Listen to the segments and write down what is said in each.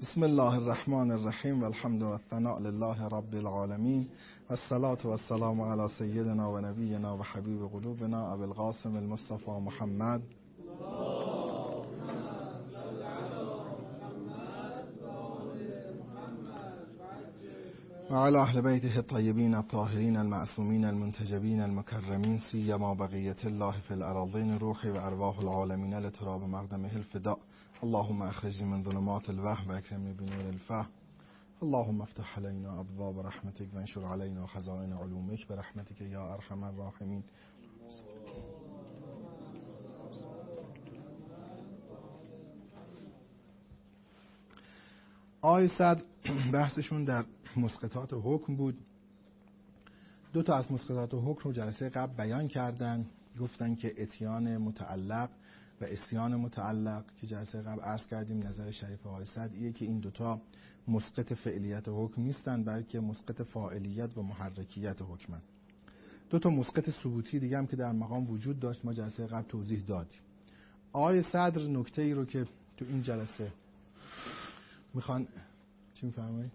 بسم الله الرحمن الرحیم و الحمد و الثناء لله رب العالمین و الصلاة و السلام علی سیدنا و نبینا و حبیب قلوبنا ابی القاسم المصطفى محمد و علی اهل بیته الطیبین الطاهرین المعصومین المنتجبین المکرمین سیما بقیة الله فی الارضین روحی و ارواح العالمین لتراب مقدمه الفداء. اللهم اخرجني من ظلمات الوهم واكرمني بنور الفهم. اللهم افتح علينا ابواب رحمتك وانشر علينا خزائن علومك برحمتك يا ارحم الراحمين. آیه صد بحثشون در مسقطات حکم بود. دو تا از مسقطات حکم رو جلسه قبل بیان کردن، گفتن که اتیان متعلق و اسیان متعلق که جلسه قبل عرض کردیم نظر شریف آقای سعدیه که این دوتا مسقط فعلیت حکم نیستن بلکه مسقط فاعلیت و محرکیت حکمن. دو تا مسقط ثبوتی دیگه هم که در مقام وجود داشت ما جلسه قبل توضیح دادیم. آقای صدر نکته ای رو که تو این جلسه میخوان چی میفرمایید؟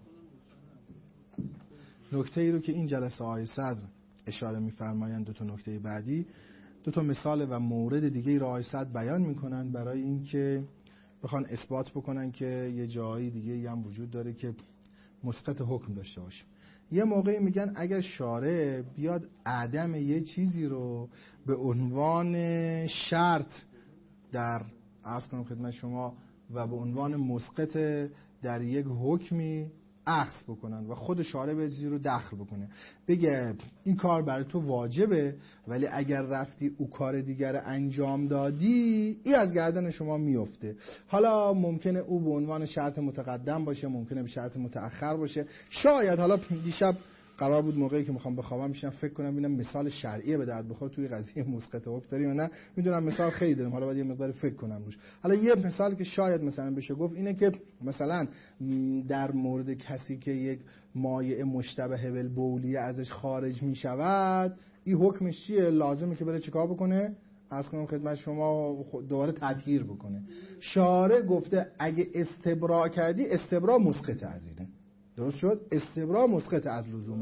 نکته ای رو که این جلسه آقای صدر اشاره میفرمایند، دو تا نکته بعدی، دو تا مثال و مورد دیگه ای را آقای صدر بیان میکنن برای اینکه بخوان اثبات بکنن که یه جایی دیگه هم وجود داره که مسقط حکم داشته باشه. یه موقعی میگن اگر شارع بیاد عدم یه چیزی رو به عنوان شرط در عرض کنم خدمت شما و به عنوان مسقط در یک حکمی اخذ بکنن و خود شارع به چیزی رو دخل بکنه، بگه این کار برای تو واجبه ولی اگر رفتی او کار دیگر انجام دادی این از گردن شما میفته. حالا ممکنه او به عنوان شرط متقدم باشه، ممکنه به شرط متأخر باشه. شاید حالا دیشب قرار بود موقعی که میخوام بخوابم میشم فکر کنم ببینم مثال شرعیه به درد بخوره توی قضیه مسقط حکم داریم یا نه. میدونم مثال خیلی داریم، حالا باید یه مقدار فکر کنم روش. حالا یه مثال که شاید مثلا بشه گفت اینه که مثلا در مورد کسی که یک مایع مشتبه بالبولیه ازش خارج میشود، این حکمش چیه؟ لازمه که بره چیکار بکنه؟ عرض کنم خدمت شما دوباره تطهیر بکنه. شارع گفته اگه استبراء کردی استبراء مسقط از اینه. درست شد؟ استبراء مسقط از لزومه.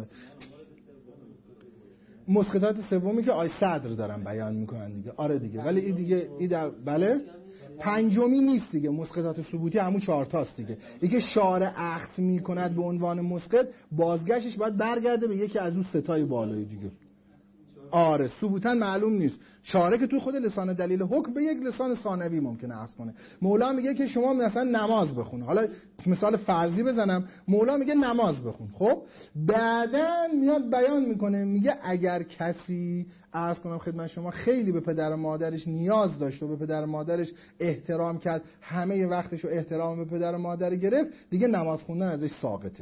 مسقطات سومی که آی صدر دارن بیان میکنن دیگه. آره دیگه، ولی این دیگه این در بله پنجمی نیست دیگه. مسقطات ثبوتی همون 4 تاست دیگه. اینکه شارع اخذ میکند به عنوان مسقط، بازگشتش باید برگرده به یکی از اون 3 تای بالایی دیگه. آره ثبوتاً معلوم نیست. شارع که تو خود لسان دلیل حکم به یک لسان ثانوی ممکنه عرض کنه. مولا میگه که شما مثلا نماز بخون، حالا مثال فرضی بزنم، مولا میگه نماز بخون، خب بعدن میاد بیان میکنه میگه اگر کسی عرض کنم خدمت شما خیلی به پدر و مادرش نیاز داشت و به پدر و مادرش احترام کرد، همه احترامش احترام به پدر و مادر گرفت، دیگه نماز خوندن ازش ساقطه.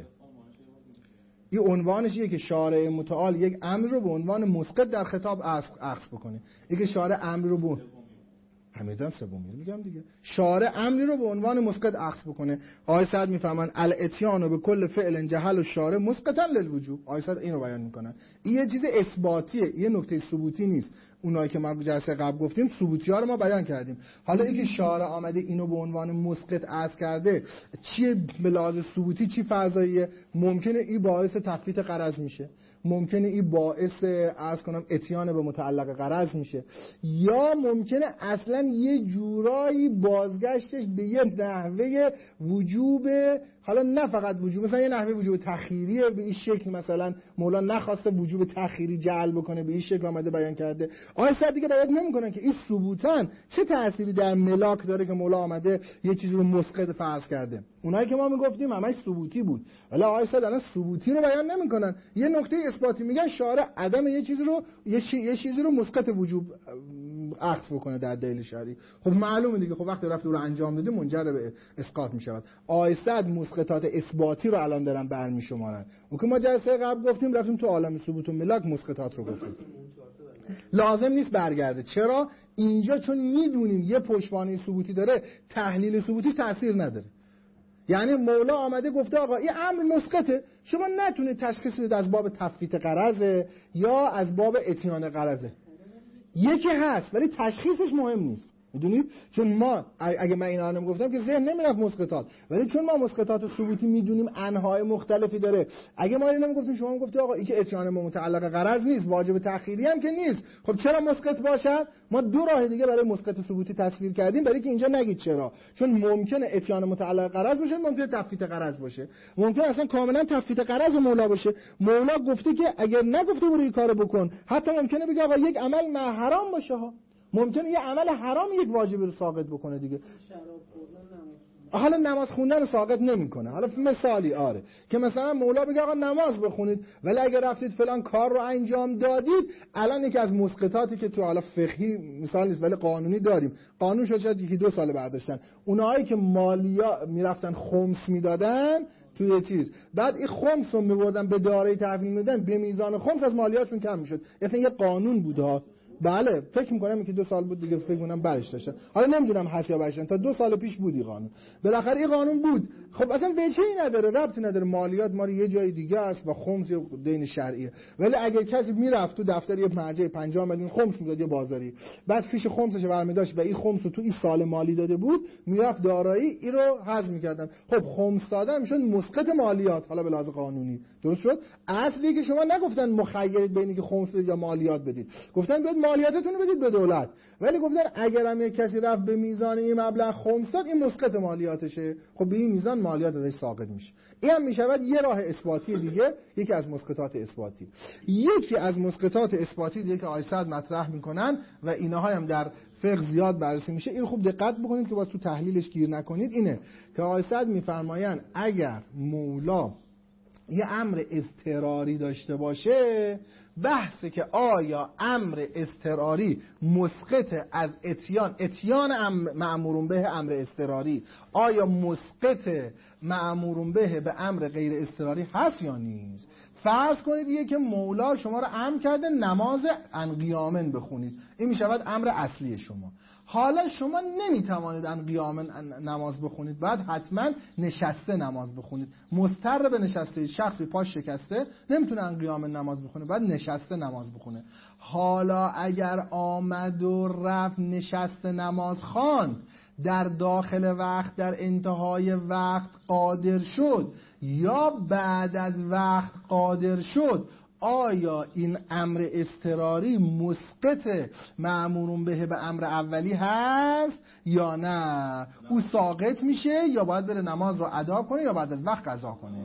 این عنوانش اینه که شارع متعال یک امر رو به عنوان مسقط در خطاب اخذ بکنه. اینکه شارع امر رو به همیدن سومی میگم دیگه، شارع امری رو به عنوان مسقط اخذ بکنه. آیه صد میفهمن الاتیان به کل فعل جهل الشارع مسقطا للوجوب. آیه صد اینو بیان میکنن. این یه چیز اثباتیه، یه نکته ثبوتی نیست. اونایی که ما جلسه قبل گفتیم ثبوتی‌ها رو ما بیان کردیم. حالا اینکه شارع آمده اینو به عنوان مسقط اخذ کرده، چیه به لحاظ ثبوتی چی فضاییه؟ ممکنه این باعث تفویت غرض میشه، ممکنه این باعث عرض کنم اتیان به متعلق غرض میشه، یا ممکنه اصلا یه جورایی بازگشتش به یه نحوه وجوب، حالا نه فقط وجوب، مثلا یه نحوه وجوب تخیریه به این شکل، مثلا مولا نخواسته وجوب تخیری جعل بکنه به این شکل آمده بیان کرده. آیه صد دیگه بیان نمیکنن که این ثبوتاً چه تأثیری در ملاک داره که مولا آمده یه چیزی رو مسقط فرض کرده. اونایی که ما میگفتیم همش ثبوتی بود، ولی آیه صد الان ثبوتی رو بیان نمیکنن، یه نکته اثباتی میگن شارع عدم یه چیزی رو یه چیزی رو مسقط وجوب اخذ بکنه در دلیل شرعی. خب معلومه دیگه، خب وقتی رفت رو انجام داده منجر به اسقاط میشود. آیه صد مسقطات اثباتی رو الان دارن برمیشمارن. اون که ما جلسه قبل گفتیم رفتیم تو عالم ثبوت و ملاک مسقطات رو گفتیم. لازم نیست برگرده. چرا؟ اینجا چون میدونیم یه پشتوانه ثبوتی داره، تحلیل ثبوتیش تاثیر نداره. یعنی مولا آمده گفته آقا این امر مسقطه، شما نتونید تشخیص بدید از باب تفویت غرضه یا از باب اتیان غرضه. یکی هست ولی تشخیصش مهم نیست. میدونید؟ چون ما اگه من اینا رو نمیگفتم که ذهن نمیرفت مسقطات، ولی چون ما مسقطات ثبوتی میدونیم انواع مختلفی داره، اگه ما اینو نمیگفتیم شما میگفتی آقا این که اتیان به متعلق غرض نیست، واجب تأخیری هم که نیست، خب چرا مسقط باشد؟ ما دو راه دیگه برای مسقط ثبوتی تصویر کردیم برای که اینجا نگید چرا، چون ممکنه اتیان متعلق غرض باشه، ممکنه تفویت غرض باشه، ممکنه اصلا کاملا تفویت غرض مولا باشه. مولا گفته که اگر نگفته برو این کارو بکن، حتی ممکنه بگه آقا یک عمل حرام باشه ها، ممکنه یه عمل حرام یک واجب رو ساقط بکنه دیگه. حالا نماز خوندن رو ساقط نمیکنه. حالا مثالی آره که مثلا مولا بگه آقا نماز بخونید، ولی اگر رفتید فلان کار رو انجام دادید، الان یکی از مسقطاتی که تو حالا فقهی مثال نیست ولی قانونی داریم، قانون شد یکی 2 سال برداشتن، اونایی که مالیا میرفتن خمس میدادن توی چیز، بعد این خمس رو میبردن به دارایی تحویل میدن، به میزان خمس از مالیاتشون کم میشد. اصلا یه قانون بود ها. بله فکر میکنم که 2 سال بود دیگه، فکر میکنم برش داشتن، حالا نمیدونم هست یا برشن، تا 2 سال پیش بودی قانون، بالاخره این قانون بود. خب اصلا وجهی نداره، ربطی نداره، مالیات ما رو یه جای دیگه است و خمس یه دین شرعیه. ولی اگر کسی میرفت تو دفتر یه مرجع 50 میلیون خمس میداد یه بازاری، بعد فیش خمسش برمی داشت و این خمس رو تو این سال مالی داده بود، میرفت دارایی این رو حذف میکردن. خب خمس دادن میشد مسقط مالیات، حالا به لحاظ قانونی درست شد. اصلی که شما نگفتن مخیرید بین که خمس بدید یا مالیات بدید، گفتن باید مالیاتتون رو بدید به دولت، ولی گفتن اگر هم یک کسی رفت به میزان این مبلغ خمس داد، این مسقط مالیاتشه، خب به این میزان مالیات ازش ساقط میشه. این هم میشود یه راه اثباتی دیگه، یکی از مسقطات اثباتی. یکی از مسقطات اثباتی دیگه که آقای سعد مطرح میکنن و اینها هم در فقه زیاد بررسی میشه، این خوب دقت بکنید که باز تو تحلیلش گیر نکنید، اینه که آقای سعد میفرمایند اگر مولا یه امر اضطراری داشته باشه، بحثه که آیا امر اضطراری مسقط از اتیان مأمورون به امر اضطراری، آیا مسقط مأمورون به امر غیر اضطراری هست یا نیست. فرض کنید یه که مولا شما رو امر کرده نماز انقیامن بخونید، این میشود امر اصلی شما. حالا شما نمیتوانید انقیامن نماز بخونید، بعد حتما نشسته نماز بخونید. مضطر به نشسته، شخصی پاش شکسته نمیتونه انقیامن نماز بخونه، بعد نشسته نماز بخونه. حالا اگر آمد و رفت نشسته نماز خواند، در داخل وقت در انتهای وقت قادر شد یا بعد از وقت قادر شد، آیا این امر اضطراری مسقط مأمورون به امر اولی هست یا نه؟ او ساقط میشه یا باید بره نماز رو ادا کنه یا بعد از وقت قضا کنه؟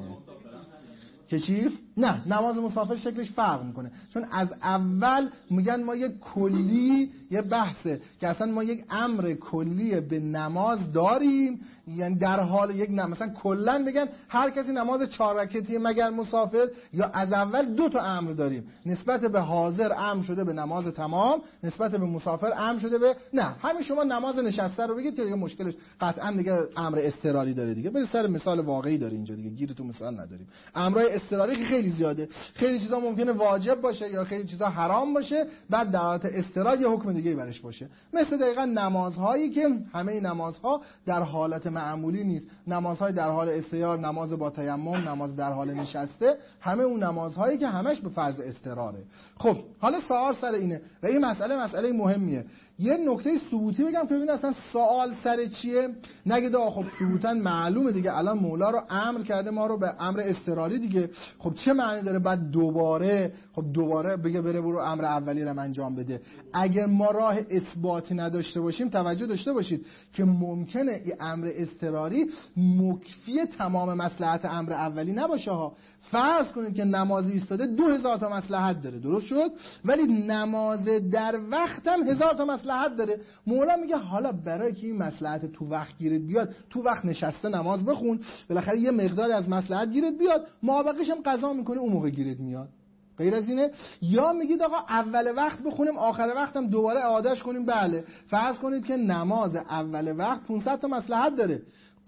که چی؟ نه، نماز مسافر شکلش فرق میکنه، چون از اول میگن ما یک کلی، یه بحثه که اصلا ما یک امر کلی به نماز داریم، یعنی در حال یک مثلا کلا بگن هر کسی نماز 4 رکعتی مگر مسافر، یا از اول 2 تا امر داریم، نسبت به حاضر امر شده به نماز تمام، نسبت به مسافر امر شده به نه. همین شما نماز نشسته رو بگید که دیگه مشکلش قطعا دیگه امر اضطراری داره دیگه، برید سر مثال واقعی داره اینجا دیگه، گیر تو مثال نداریم. امرای اضطراری که خیلی زیاده، خیلی چیزا ممکنه واجب باشه یا خیلی چیزا حرام باشه، بعد در حالت اضطرار یه حکم دیگه برش باشه. مثل دقیقاً نمازهایی که همه نمازها در حالت معمولی نیست، نمازهای در حال استیار، نماز با تیمم، نماز در حال نشسته، همه اون نمازهایی که همش به فرض اضطراره. خب حالا سوال سر اینه و این مسئله مهمیه. یه نکته ثبوتی بگم که ببینید اصلا سوال سر چیه. نگید خب ثبوتاً معلومه دیگه، الان مولا رو امر کرده ما رو به امر اضطراری دیگه، خب چه معنی داره بعد دوباره بگه بره برو امر اولی رو انجام بده؟ اگر ما راه اثباتی نداشته باشیم، توجه داشته باشید که ممکنه این امر اضطراری مکفی تمام مصلحت امر اولی نباشه ها. فرض کنید که نماز ایستاده 2000 تا مصلحت داره، درست شد، ولی نماز در وقت هم 1000 تا مصلحت داره. مولا میگه حالا برای که این مصلحت تو وقت گیرت بیاد، تو وقت نشسته نماز بخون، بالاخره یه مقداری از مصلحت گیرت بیاد، مابقیش هم قضا میکنه اون موقع گیرت میاد. غیر از اینه؟ یا میگید آقا اول وقت بخونیم آخر وقت هم دوباره اعادهش کنیم؟ بله، فرض کنید که نماز اول وقت 500 تا مصلحت داره،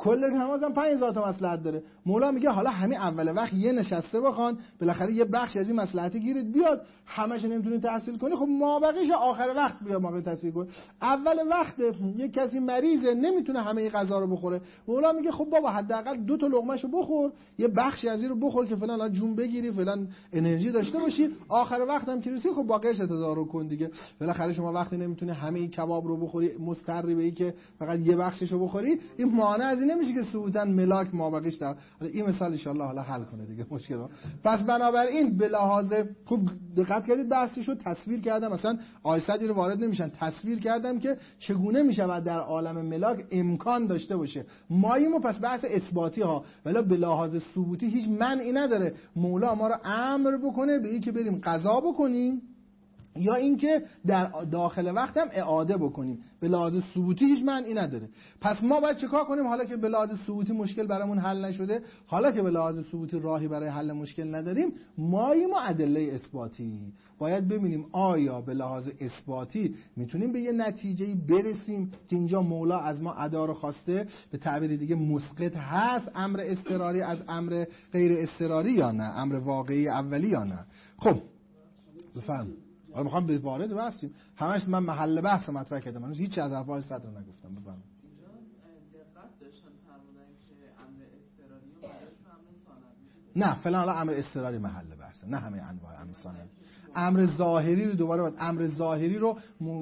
کل نماز هم 5000 تا مصلحت داره. مولا میگه حالا همین اول وقت یه نشسته بخوان، بالاخره یه بخش از این مصلحت گیرت بیاد، همش نمیتونی تحصیل کنی، خب مابقیش آخر وقت بیا موقع تحصیل کن. اول وقت یه کسی مریضه نمیتونه همه این غذا رو بخوره، مولا میگه خب بابا حداقل 2 تا لقمه‌شو بخور، یه بخشی از این رو بخور که فلان جون بگیری، فلان انرژی داشته باشی، آخر وقت هم که رسید خب باقیش انتظار رو کن دیگه. بالاخره شما وقتی نمیتونی همه این کباب رو بخوری، مضطری به این که فقط یه بخششو بخوری، این مانع از این نمیشه که ثبوتاً ملاک مابقیش در این مثال ان شاء الله حالا حل کنه دیگه مشکل رو. پس بنابراین به لحاظ خوب دقت کردید بحثشو تصویر کردم، مثلا آیسدی رو وارد نمیشن، تصویر کردم که چگونه میشود در عالم ملاک امکان داشته باشه ماییم. و پس بحث اثباتی ها، ولی به لحاظ ثبوتی هیچ منعی نداره مولا ما رو امر بکنه به این که بریم قضا بکنیم یا اینکه در داخل وقت هم اعاده بکنیم. به لحاظ ثبوتی هیچ معنی نداره. پس ما باید چیکار کنیم حالا که به لحاظ ثبوتی مشکل برامون حل نشده، حالا که به لحاظ ثبوتی راهی برای حل مشکل نداریم، ماییم و ادله اثباتی باید ببینیم آیا به لحاظ اثباتی میتونیم به یه نتیجه‌ای برسیم که اینجا مولا از ما ادا رو خواسته، به تعبیر دیگه مسقط هست امر اضطراری از امر غیر اضطراری یا نه، امر واقعی اولی یا نه. خب بفهم حالا میخوام به وارد بحثیم، همش من محل بحث مطرح کردم، من هیچ از حرفای صدر نگفتم. بفهم اینجا دقت داشتن فرمودن که امر اضطراری و امر ثانوی. نه فعلا حالا امر اضطراری محل بحثه، نه همه انواع امر ثانوی. امر ظاهری رو دوباره باید امر ظاهری رو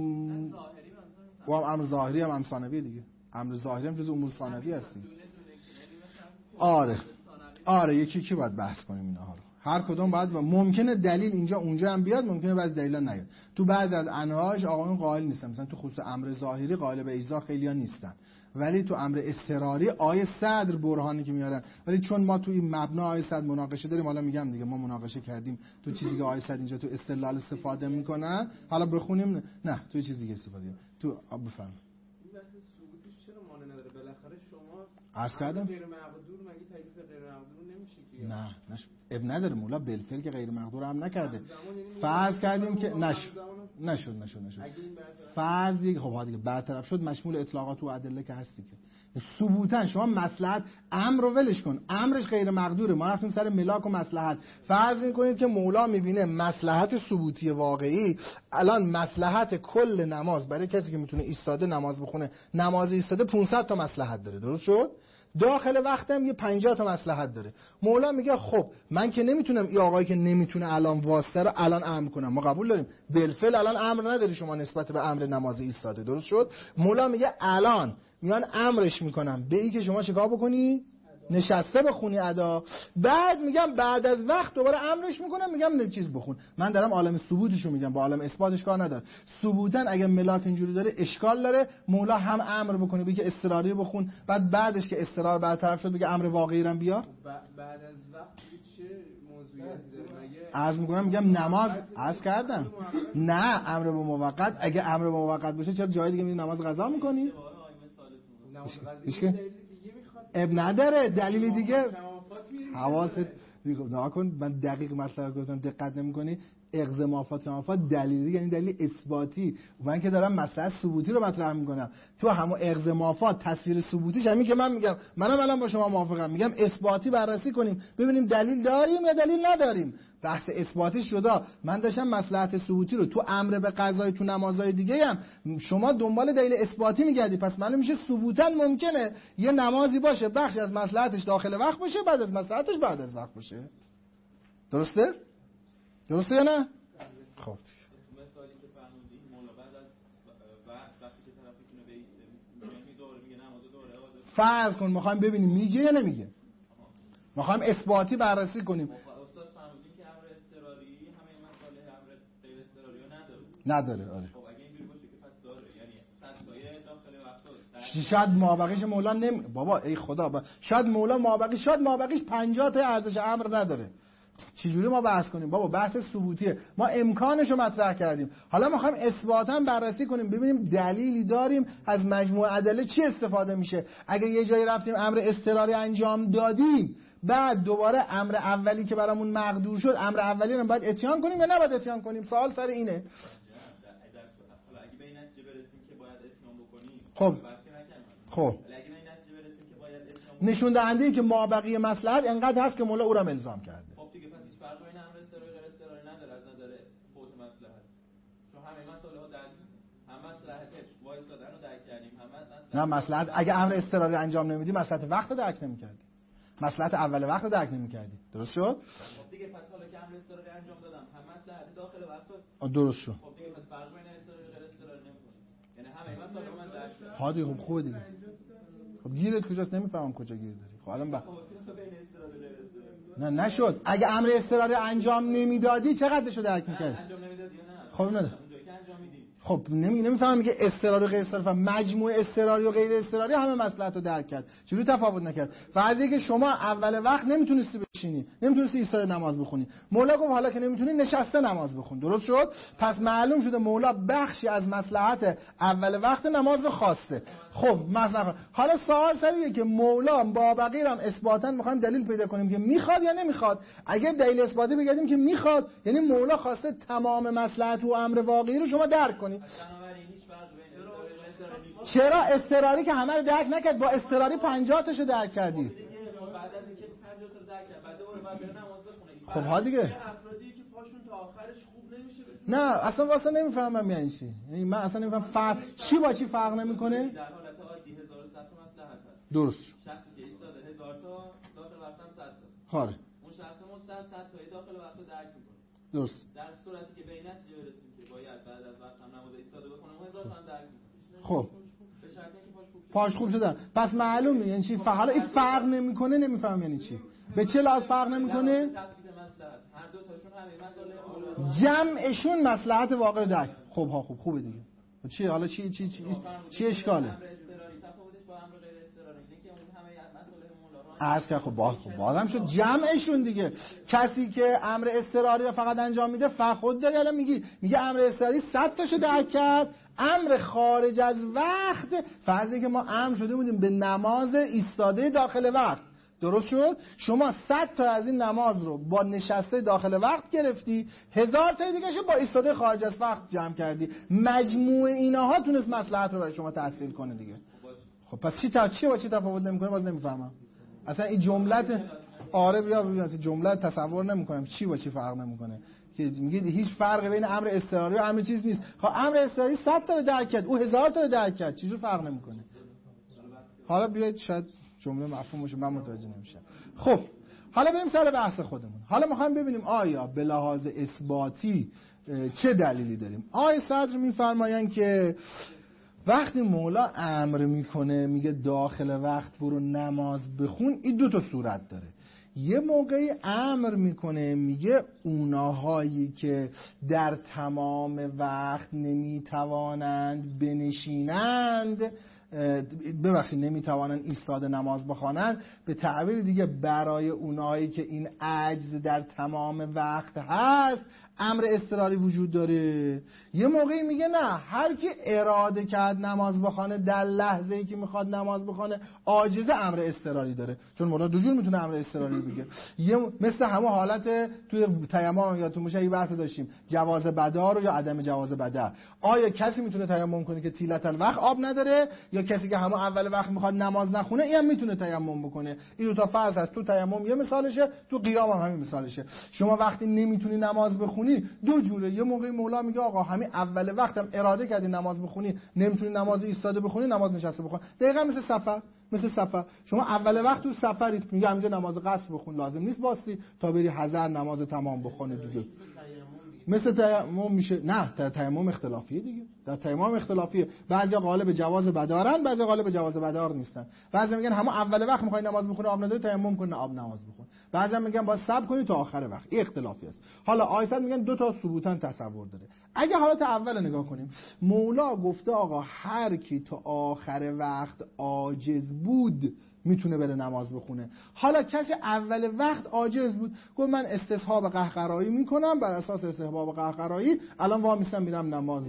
و امر ظاهری هم امر ثانوی دیگه، امر ظاهری هم جزء امور ثانوی هستیم. آره یکی باید بحث کنیم اینا رو، هر کدوم باید ممکنه دلیل اینجا اونجا هم بیاد، ممکنه بعضی دلیلا نیاد. تو بعضی از انواعش آقایون قائل نیستن، مثلا تو خصوص امر ظاهری قائل به اجزا خیلی‌ها نیستن، ولی تو امر اضطراری آیه صدر برهانی که میارن. ولی چون ما توی مبنا آیه صدر مناقشه داریم، حالا میگم دیگه ما مناقشه کردیم تو چیزی که آیه صدر اینجا تو استدلال استفاده میکنن، حالا بخونیم نه تو چیزی که استفاده تو بفهم این بحث ثبوتش چرا مانع نداره؟ بالاخره شما عرض کردم غیر مقدور مگه تعریف غیر مقدور نمیشه که نه اب نداره، مولا بالفعل که غیر مقدور هم نکرده. فرض کردیم که نشد فرض دیگه خب دیگه برطرف شد، مشمول اطلاقات و ادله که هستی که ثبوتاً شما مصلحت امر رو ولش کن، امرش غیر مقدوره، ما رفتیم سر ملاک و مصلحت. فرض کنید که مولا میبینه مصلحت ثبوتی واقعی، الان مصلحت کل نماز برای کسی که میتونه ایستاده نماز بخونه، نماز ایستاده 500 تا مصلحت داره، درست شد؟ داخل وقتم یه 50 تا مصلحت داره. مولا میگه خب من که نمیتونم این آقایی که نمیتونه الان واسطه رو الان امر کنم، ما قبول داریم بالفعل الان امر نداری شما نسبت به امر نماز ایستاده، درست شد؟ مولا میگه الان میان امرش میکنم به این که شما چیکار بکنی؟ نشسته بخونی ادا. بعد میگم بعد از وقت دوباره امرش میکنم، میگم نه چیز بخون. من دارم عالم ثبوتشو میگم، با عالم اثباتش کار نداره. ثبوتاً اگه ملاک اینجوری داره اشکال داره، مولا هم امر بکنه بگه اضطراری بخون، بعدش که اضطرار برطرف شد بگه امر واقعی رو بیار. بعد از وقت چه موضوعیتی داره؟ مگه عرض میکنم میگم نماز عرض کردم نه امر به موقت، اگه امر به موقت باشه چرا جای دیگه نماز قضا میکنی؟ اب نداره دلیل دیگه حواست نکن. من دقیق مطلب گفتم دقت نمی‌کنی. اغزمافات کمافات دلیل دیگه، یعنی دلیل اثباتی. من که دارم مسئله ثبوتی رو مطرح میکنم، تو همون اغزمافات تصویر ثبوتیش همین که من میگم، منم الان با شما موافقم، میگم اثباتی بررسی کنیم ببینیم دلیل داریم یا دلیل نداریم. بحث اثباتیش جدا، من داشتم مصلحت ثبوتی رو تو امر به قضای تو نمازهای دیگه هم شما دنبال دلیل اثباتی میگردی، پس معلوم میشه ثبوتاً ممکنه یه نمازی باشه بخشی از مصلحتش داخل وقت باشه، بعد از مصلحتش بعد از وقت باشه. درسته یا نه؟ خب مثالی که فرمودید مولا بعد از وقتی که طرف میتونه بیسته میگه دوره میگه نماز دوره فرض کن میخوایم ببینیم میگه یا نمیگه، میخوایم اثباتی بررسی کنیم. استاد فرمودید که امر اضطراری همه مسائل امر غیر اضطراری رو نداره. آره خب اگه اینجوری باشه که پس داره، یعنی صدقای داخل وقت شاید مابقیش مولا بابا ای خدا شاید مولا مابقیش 50 تا ارزش امر نداره. چجوری ما بحث کنیم بابا؟ بحث ثبوتیه، ما امکانشو مطرح کردیم، حالا میخوایم اثباتاً بررسی کنیم ببینیم دلیلی داریم از مجموع ادله چی استفاده میشه. اگه یه جایی رفتیم امر اضطراری انجام دادیم، بعد دوباره امر اولی که برامون مقدور شد، امر اولی رو باید اتیان کنیم یا نباید اتیان کنیم؟ سوال سر اینه. اگه به این نتیجه برسیم که باید اتیان بکنیم خب اگه به این نتیجه برسیم که باید اتیان نشون دهنده که مابقی مصلحت انقدر هست که مولا او را الزام کرده. خب دیگه پس هیچ فرقی بین امر اضطراری غیر اضطراری نداره از نظر فوت مصلحت، چون همه مسائل ها در هم مصلحت وایسادن رو درک کردیم، نه مصلحت اگه امر اضطراری انجام نمیدی مصلحت وقت رو درک نمی‌کردی، مصلحت اول وقت رو درک نمی‌کردی. درست شد؟ خب دیگه پس حالا که امر اضطراری انجام دادم هم مصلحت داخل وقت درست شد. خب دیگه پس فرق بین اضطراری غیر اضطراری نمی‌کنه، یعنی همه مسائل رو من درک کردم. هادی خب خوبه دیگه. خب گیرت کجاست؟ نمیفهمم کجا گیر داری. خب الان نه نشد. اگه امر اضطراری انجام نمیدادی چقدرشو درک می‌کردی؟ انجام نمیدادی یا نه؟ خب نه. اونجایی که انجام میدی. خب نمیفهمم میگه اضطراری و غیر اضطراری، مجموع اضطراری و غیر اضطراری همه مصلحت رو درک کرد. چجوری تفاوت نکرد؟ فرضی که شما اول وقت نمیتونستی بشینی، نمیتونستی ایستاده نماز بخونی. مولا گفت حالا که نمیتونی نشسته نماز بخون. درست شد؟ پس معلوم شده مولا بخشی از مصلحت اول وقت نماز رو خواسته. خب مثلا حالا سوال سریه که مولا با بقیه هم اثباتا میخوایم دلیل پیدا کنیم که میخواد یا نمیخواد. اگر دلیل اثباتی بگیم که میخواد، یعنی مولا خواسته تمام مصلحت و امر واقعی رو شما درک کنید. چرا اضطراری که همه رو درک نکرد، با اضطراری 50 تاشو درک کردی. بعد از اینکه 50 تا درک کرد بعد دوباره بعد بره نماز بخونه. خب ها دیگه افرادی که پاشون تا آخرش خوب نمیشه نه اصلا واسه نمیفهمم یعنی چی. یعنی من اصلا نمیفهم فرق چی با چی فرق نمیکنه. در حالت عادی 1100 تا مصلحت هست. درست. شخصی که ایستاده 1000 تا داخل وقت هم 100 تا. خاله. اون شخص مستعد 100 تا داخل وقت رو درک میکنه. درست. در صورتی که به این نتیجه برسیم که باید بعد از وقت هم نماز ایستاده بکنه 1000 تا هم درک میکنه. خب به شرطی که پاش خوب شدن. پس معلومه یعنی چی؟ حالا این فرق نمیکنه، نمیفهم یعنی چی. به چه لحاظ فرق نمیکنه؟ هر دو تاشون همه مسائل جمعشون مصلحت واقع درک. خب ها خوبه دیگه. چی حالا چی اشکاله؟ عرض که خب بازم شد جمعشون دیگه. کسی که امر اضطراری رو فقط انجام میده خود داری الان میگه امر اضطراری 100 تاشو درک کرد، امر خارج از وقت فرضی که ما امر شده بودیم به نماز ایستاده داخل وقت. درست شد؟ شما 100 تا از این نماز رو با نشسته داخل وقت گرفتی، 1000 تا دیگه شو با ایستاده خارج از وقت جمع کردی. مجموع اینها تونست مصلحت رو برای شما تحصیل کنه دیگه. خب پس چی با چی تفاوت نمیکنه؟ باز نمیفهمم اصلا این جملت. آره بیا ببین اصلا جمله تصور نمیکنم چی با چی فرق نمیکنه که میگه هیچ فرقی بین امر اضطراری و امر چیز نیست. خب امر اضطراری 100 تا رو درک کرد، او 1000 تا رو درک کرد، چجور فرق نمیکنه؟ حالا بیاید شاید جمله مفهوم باشه، من متوجه نمیشم. خب حالا بریم سر بحث خودمون. حالا میخوایم ببینیم آیا به لحاظ اثباتی چه دلیلی داریم. آقای صدر میفرمایند که وقتی مولا امر میکنه میگه داخل وقت برو نماز بخون، این دو تا صورت داره. یه موقعی امر میکنه میگه اوناهایی که در تمام وقت نمیتوانند بنشینند، نمیتوانند ایستاده نماز بخوانند، به تعبیر دیگه برای اونایی که این عجز در تمام وقت هست امر اضطراری وجود داره. یه موقعی میگه نه، هر کی اراده کرد نماز بخونه در لحظه‌ای که میخواد نماز بخونه عاجز امر اضطراری داره، چون مولا دو جور میتونه امر اضطراری بگه. یه مثل همه حالت توی تیمم یا تو مشه بحث داشتیم، جواز بدار یا عدم جواز بدر. آیا کسی میتونه تیمم کنه که طیلة الوقت آب نداره، یا کسی که همون اول وقت میخواد نماز نخونه این هم میتونه تیمم بکنه؟ این دو تا فرض هست. تو تیمم یه مثالشه، تو قیام هم همین مثالشه. شما وقتی نمیتونی نماز بخونی دو جوره. یه موقعی مولا میگه آقا همین اول وقتم اراده کردی نماز بخونی، نمیتونی نماز ایستاده بخونی، نماز نشسته بخون. دقیقاً مثل سفر. شما اول وقت تو سفرید، میگه همینجا نماز قصر بخون، لازم نیست باستی تا بری حضر نماز تمام بخونه دیگه. مثل تیمم میشه. نه تیمم اختلافیه دیگه. در تیمم اختلافیه. بعضی غالب جواز بدارن، بعضی غالب جواز بدار نیستن. بعضی میگن همون اول وقت میخوای نماز بخونی آب نداره تیمم کن، آب نماز بخون. بعضی میگن باید صبر کنی تا آخر وقت. این اختلافی است. حالا آیات میگن دو تا ثبوتن تصور داره. اگه حالت اول نگاه کنیم، مولا گفته آقا هر کی تا آخر وقت عاجز بود میتونه بره نماز بخونه. حالا کسی اول وقت عاجز بود، گفت من استصحاب قهقرایی میکنم، بر اساس استصحاب قهقرایی الان وامیستم میرم نماز.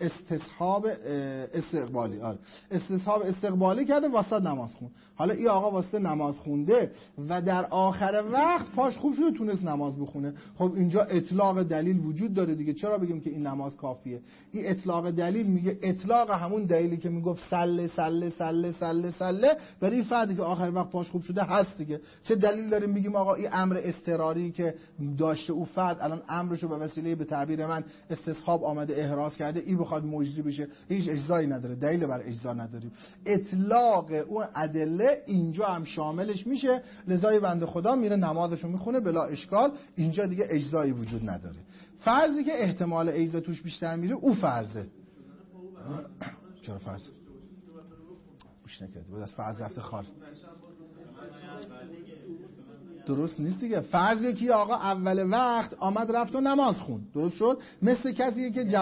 استصحاب استقبالی. آره استصحاب استقبالی کرده واسه نماز خون. حالا این آقا واسه نماز خونده و در آخر وقت پاش خوب شده تونست نماز بخونه. خب اینجا اطلاق دلیل وجود داره دیگه. چرا بگیم که این نماز کافیه؟ این اطلاق دلیل میگه اطلاق همون دلیلی که میگفت سله سله سله سله سله برای این فردی که آخر وقت پاش خوب شده هست دیگه. چه دلیل داریم میگیم آقا این امر اضطراری که داشته او فرد الان امرشو به وسیله به تعبیر من استصحاب آمده احراز کرده این بخواد مجری بشه هیچ اجزایی نداره، دلیل بر اجزا نداریم. اطلاق اون ادله اینجا هم شاملش میشه، لذا بنده خدا میره نمازشو میخونه بلا اشکال، اینجا دیگه اجزایی وجود نداره. فرضی که احتمال اجزا توش بیشتر میره او فرضه. چرا فرض؟ گوش نکردی بود از فرض رفته خارج. درست نیست دیگه. فرضیه که آقا اول وقت آمد رفت و نماز خون، درست شد؟ مثل کسیه که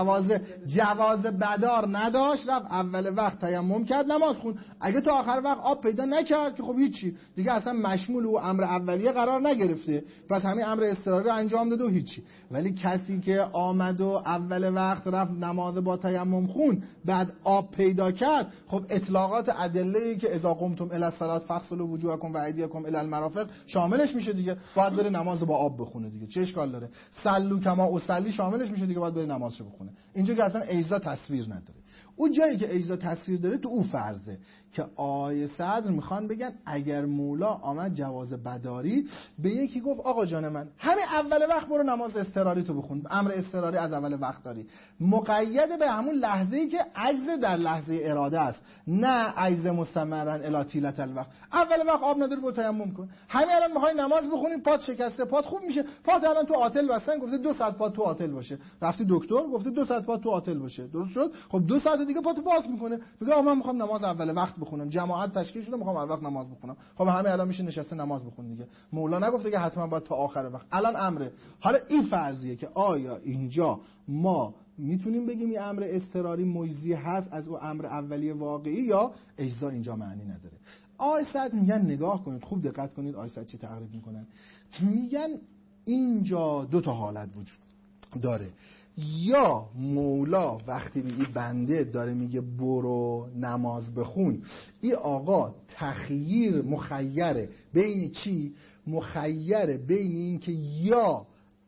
جواز بدار نداشت رفت اول وقت تیمم کرد نماز خون. اگه تا آخر وقت آب پیدا نکرد که خب هیچی دیگه، اصلا مشمول او امر اولیه قرار نگرفته، پس همین امر اضطراری انجام داده و هیچی. ولی کسی که آمد و اول وقت رفت نماز با تیمم خون بعد آب پیدا کرد، خب اطلاقات ادله‌ای که اذا قمتم الی الصلاه فاغسلوا وجوهکم و ایدیکم الی المرافق شاملش میشه دیگه. باید بره نماز با آب بخونه دیگه، چه اشکال داره؟ صلوا کما اصلی شاملش میشه دیگه، باید بره نمازشو بخونه. اینجا که اصلا اجزا تصویر نداره. اون جایی که اجزا تصویر داره تو اون فرضه که آیه صدر میخوان بگن اگر مولا آمد جواز بداری به یکی گفت آقا جان من همین اول وقت برو نماز اضطراری تو بخون، امر اضطراری از اول وقت داری، مقید به همون لحظه‌ای که عجز در لحظه اراده است، نه عجز مستمرا الی طیلة الوقت. اول وقت آب نداری برو تیمم کن. همین الان میخوای نماز بخونی پات شکسته، پات خوب میشه، پات الان تو آتل بستن، گفته 2 ساعت پات تو آتل باشه، رفتی دکتر گفته 2 ساعت پات تو آتل باشه، درست شد؟ خب 2 ساعت دیگه پاتو باز میکنه، میگه آقا من میخوام نماز اول وقت بخونم، جماعت تشکیل شده میخوام اول وقت نماز بخونم. خب همه الان میشه نشسته نماز بخون دیگه. مولا نگفته که حتما باید تا آخر وقت، الان امره. حالا این فرضیه که آیا اینجا ما میتونیم بگیم این امر اضطراری مجزی هست از اون امر اولیه واقعی یا اجزا اینجا معنی نداره. آیه میگن نگاه کنید، خوب دقت کنید آیه چی تعریف میکنن. میگن اینجا 2 تا حالت وجود داره. یا مولا وقتی میگه بنده داره میگه برو نماز بخون، این آقا تخییر مخیره بین چی؟ مخیره بین این که یا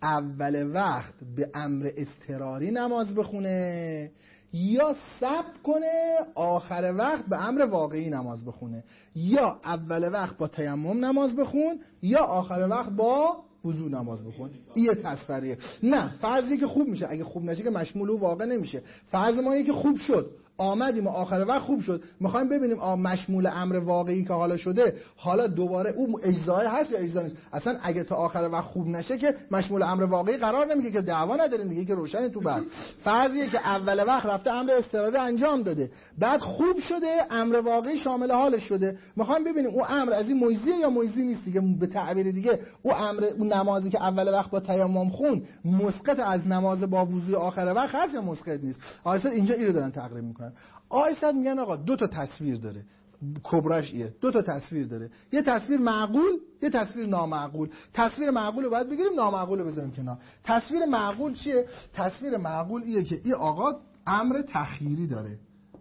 اول وقت به امر اضطراری نماز بخونه یا صبر کنه آخر وقت به امر واقعی نماز بخونه، یا اول وقت با تیمم نماز بخون یا آخر وقت با وضو نماز بخون. این تصویریه. نه فرضی که خوب میشه، اگه خوب نشه که مشمول و واقع نمیشه. فرض ما اینه که خوب شد، آمدیم و آخر وقت خوب شد، میخوایم ببینیم مشمول امر واقعی که حالا شده حالا دوباره اون اجزای هست یا اجزا نیست. اصلا اگه تا آخر وقت خوب نشه که مشمول امر واقعی قرار نمیگه که دعوا نداریم دیگه، که روشن تو بحث. فرضیه که اول وقت رفته امر اضطراری انجام داده، بعد خوب شده، امر واقعی شامل حالش شده، میخوایم ببینیم اون امر از این مجزیه یا مجزی نیست دیگه. به تعبیر دیگه اون امر، اون نمازی که اول وقت با تیمم خون مسقط از نماز با وضو آخر وقت هست یا مسقط نیست. آیه اینجا اینو دارن تقریب میکنن. آیه میگن آقا 2 تا تصویر داره، کبرش ایه 2 تا تصویر داره، یه تصویر معقول یه تصویر نامعقول. تصویر معقول رو باید بگیریم، نامعقول رو بذاریم کنار. تصویر معقول چیه؟ تصویر معقول ایه که این آقا امر تخییری داره،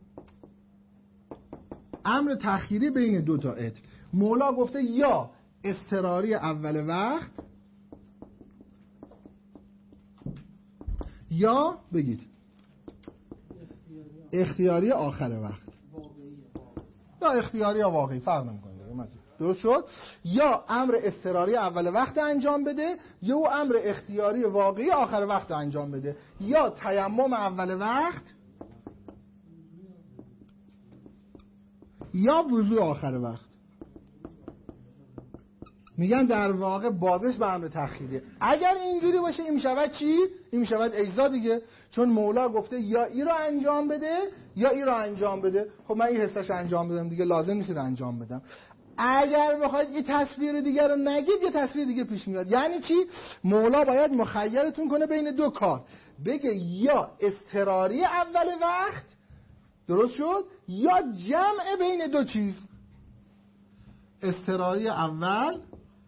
امر تخییری بین 2 تا عدل. مولا گفته یا اضطراری اول وقت یا بگید اختیاری آخر وقت، یا اختیاری یا واقعی، فرق نمی‌کنه. درست شد؟ یا امر اضطراری اول وقت انجام بده یا او امر اختیاری واقعی آخر وقت انجام بده، یا تیمم اول وقت یا وضو آخر وقت. میگن در واقع بازش به امر تخییریه. اگر اینجوری باشه این میشود چی؟ این میشود اجزا دیگه، چون مولا گفته یا این رو انجام بده یا این رو انجام بده. خب من این حسش انجام بدم دیگه، لازم نیست انجام بدم. اگر بخواید این تصویر دیگه رو نگید یه تصویر دیگه پیش میاد. یعنی چی؟ مولا باید مخیرتون کنه بین 2 کار، بگه یا اضطراری اول وقت، درست شد، یا جمع بین 2 چیز، اضطراری اول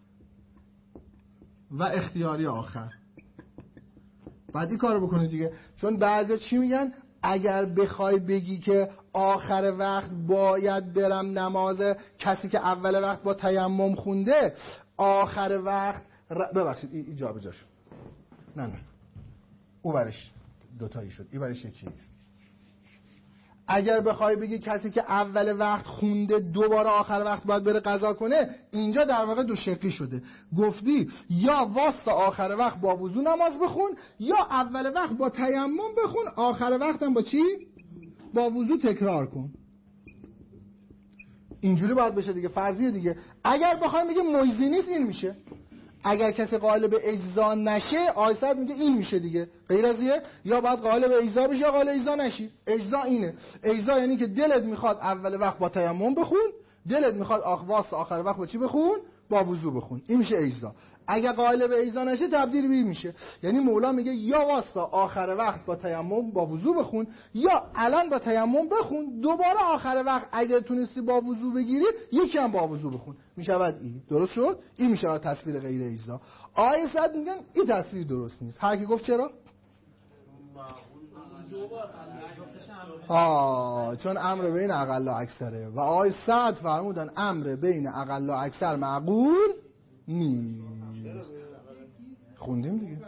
و اختیاری آخر. بعد این کارو بکنید دیگه. چون بعضی چی میگن؟ اگر بخوای بگی که آخر وقت باید برم نماز، کسی که اول وقت با تیمم خونده آخر وقت ببخشید این جا به جا شد، نه او برش دوتایی شد، این برش یکی. اگر بخوای بگی کسی که اول وقت خونده دوباره آخر وقت باید بره قضا کنه، اینجا در واقع دو شکلی شده. گفتی یا واسه آخر وقت با وضو نماز بخون، یا اول وقت با تیمم بخون، آخر وقت هم با چی؟ با وضو تکرار کن. اینجوری باید بشه دیگه، فرضیه دیگه. اگر بخوایم بگیم مجزی نیست، این میشه. اگر کسی قائل به اجزا نشه، آیسد میگه این میشه دیگه، غیر ازیه. یا باید قائل به اجزا بشه یا قائل اجزا نشی. اجزا اینه، اجزا یعنی که دلت میخواد اول وقت با تیمم بخون، دلت میخواد آخر وقت با چی بخون؟ با وضو بخون. این میشه اجزا. اگر قائل به اجزا نشه تبدیل به این میشه. یعنی مولا میگه یا واسه آخر وقت با تیمم با وضو بخون، یا الان با تیمم بخون، دوباره آخر وقت اگر تونستی با وضو بگیری یکی هم با وضو بخون. میشود این درست شد؟ این میشود تصویر غیر اجزا. آیه میگن این تصویر درست نیست. هر کی گفت چرا؟ چون امر بین اقل و اکثره و آیه سعد فرمودن امر بین اقل و اکثر معقول نیست. خوندیم دیگه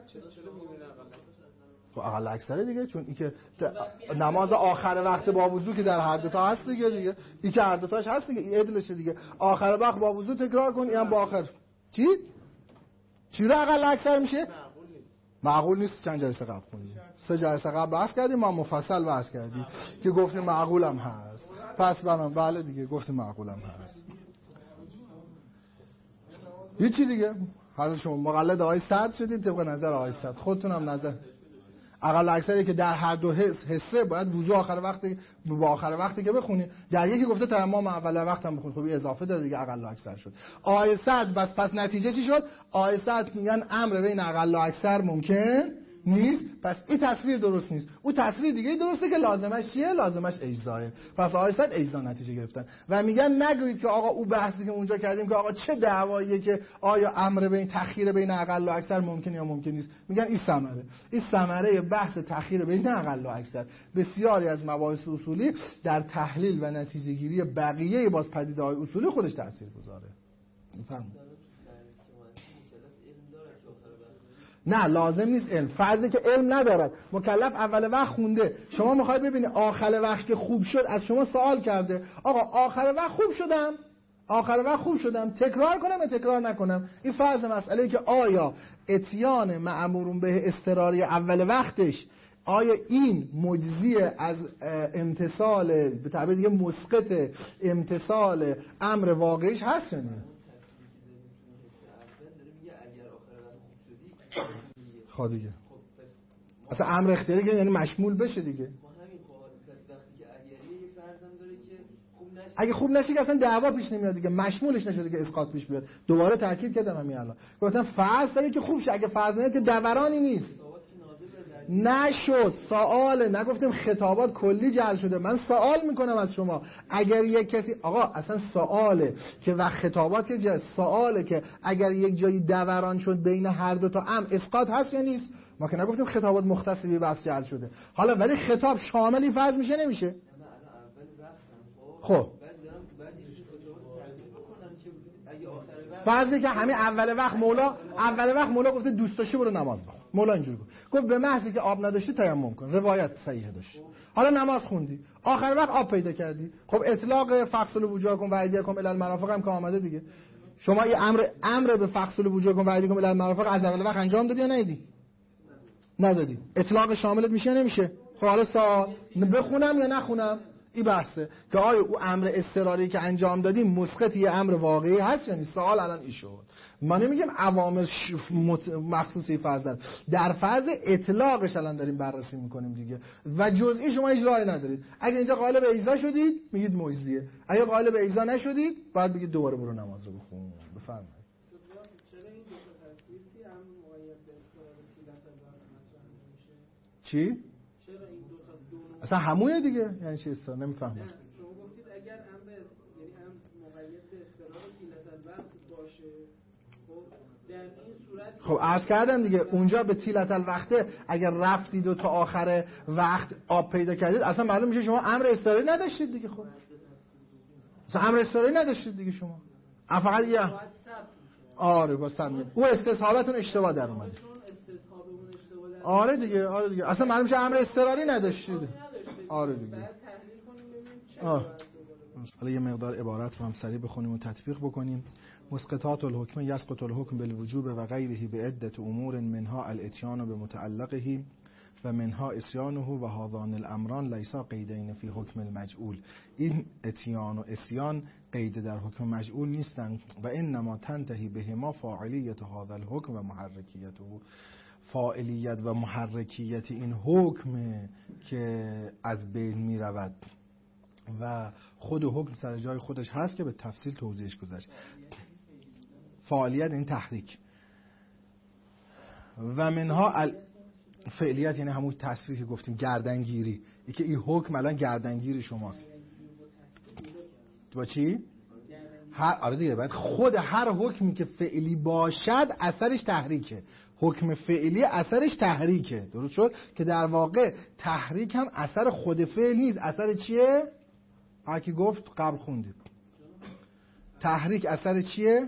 خب اقل اکثره دیگه، چون این که نماز آخر وقت با وضو که در هر دو تا هست دیگه این که هر دو تاش هست دیگه، این عدلشه دیگه. آخر وقت با وضو تکرار کن، این با آخر چی رو اقل اکثر میشه؟ معقول نیست. چند جلسه قبل خوندیم، 3 جلسه قبل بحث کردیم، ما مفصل بحث کردیم که گفتیم معقول هم هست. پس بله دیگه گفتیم معقول هم هست. هیچی دیگه، حالا شما مقلد آقای سعد شدید طبق نظر آقای سعد، خودتون هم نظر اقل اکثری که در هر دو حصه باید وضو آخر وقتی با آخر وقتی که بخونی، در یکی گفته تمام اول وقت هم بخون، خب این اضافه داره دیگه، اقل و اکثر شد. آقای سعد پس نتیجه چی شد؟ آقای سعد میگن امر بین اقل و اکثر ممکن نیست، پس این تصویر درست نیست. اون تصویر دیگه درسته که لازمش چیه؟ لازمش اجزاه. پس آقای سعد اجزا نتیجه گرفتن و میگن نگویید که آقا او بحثی که اونجا کردیم که آقا چه دعواییه که آیا امر بین تأخیر بین اقل و اکثر ممکن یا ممکن نیست. میگن این ثمره بحث تأخیر بین اقل و اکثر. بسیاری از مباحث اصولی در تحلیل و نتیجه گیری بقیه باز پدیده‌های اصولی خودش تاثیرگذاره. میفهمید؟ نه لازم نیست علم، فرضی که علم ندارد، مکلف اول وقت خونده، شما میخوای ببینی آخر وقت که خوب شد از شما سوال کرده آقا آخر وقت خوب شدم تکرار کنم یا تکرار نکنم؟ این فرض مسئله که آیا اتیان مأمورون به اضطراری اول وقتش آیا این مجزی از امتثال به تعبیر دیگه مسقط امتثال امر واقعیش هست یا نه؟ خب دیگه اصلا امر اختیاری که یعنی مشمول بشه دیگه. اگه خوب نشه که اصلا دعوا پیش نمیاد دیگه، مشمولش نشده که اسقاط پیش بیاد. دوباره تاکید کردم همین الان گفتم فرض داره که خوب شه، اگه فرض نمیاد که دورانی نیست نشد. سوال نگفتیم خطابات کلی جعل شده. من سوال میکنم از شما، اگر یک کسی آقا اصلا سواله که وقت خطابات یه جای سواله که اگر یک جایی دوران شد بین هر دو تا اسقاط هست یا نیست. ما که نگفتیم خطابات مختص به بحث جعل شده. حالا ولی خطاب شاملی فرض میشه نمیشه؟ خب فرضی که همین اول وقت مولا گفته دوست داشتی برو نماز بخون. مولا اینجوری گفت به محضی که آب نداشتی تیمم کن، روایت صحیح داشت. حالا نماز خوندی، آخر وقت آب پیدا کردی، خب اطلاق فغسلوا وجوهکم و ایدیکم الی المرافق هم که آمده دیگه. شما این امر به فغسلوا وجوهکم و ایدیکم الی المرافق از اول وقت انجام دادی یا ندادی؟ اطلاق شاملت میشه یا نمیشه؟ خب حالا سوال بخونم یا نخونم؟ این بحثه که آیا او امر اضطراری که انجام دادیم مسقط یه امر واقعی هست یعنی. سوال الان این شد. ما نمیگیم اوامر مخصوصی فرض در فرض اطلاقش الان داریم بررسی میکنیم دیگه و جزئی شما اجرایی ندارید. اگه اینجا قائل به اجزا شدید میگید مجزیه، اگه قائل به اجزا نشدید بعد بگید دوباره برو نماز رو بخون. بفرمایید. چی؟ اصلا همونه دیگه یعنی چی است؟ نمیفهمم. شما گفتید اگر امر یعنی امر مقید به اضطرار طیلة الوقت باشه، خب خب عرض کردم دیگه اونجا به طیلة الوقته اگر رفتید و تا آخر وقت آب پیدا کردید اصلا معلوم میشه شما امر اضطراری نداشتید دیگه. خب اصلا امر اضطراری نداشتید دیگه شما فقط یه آره با سم او استصحابتون اشتباه در اومده. آره دیگه اصلا معلوم میشه امر اضطراری نداشتید. آره دیگه حالا یه مقدار عبارت رو هم سریع بخونیم و تطبیق بکنیم. مسقطات الحکم یسقط الحکم بالوجوب و غیره بعدة امور منها الاتیان بمتعلقه و منها اسیانه و هذان الامران لیسا قیدین فی حکم المجعول. این اتیان و اسیان قید در حکم مجعول نیستند و انما تنتهی بهما فاعلیت هذا الحکم و محرکیته. فاعلیت و محرکیت این حکم که از بین می رود و خود حکم سر جای خودش هست که به تفصیل توضیحش گذاشت. فعالیت این تحریک و منها فعلیت یعنی همون تصریحی که گفتیم گردنگیری، ای که این حکم الان گردنگیری شماست. با چی؟ آره دیگه بعد خود هر حکمی که فعلی باشد اثرش تحریکه. حکم فعلی اثرش تحریکه. درست شد؟ که در واقع تحریک هم اثر خود فعل نیست. اثر چیه؟ هرکی گفت قبل خوندید. تحریک اثر چیه؟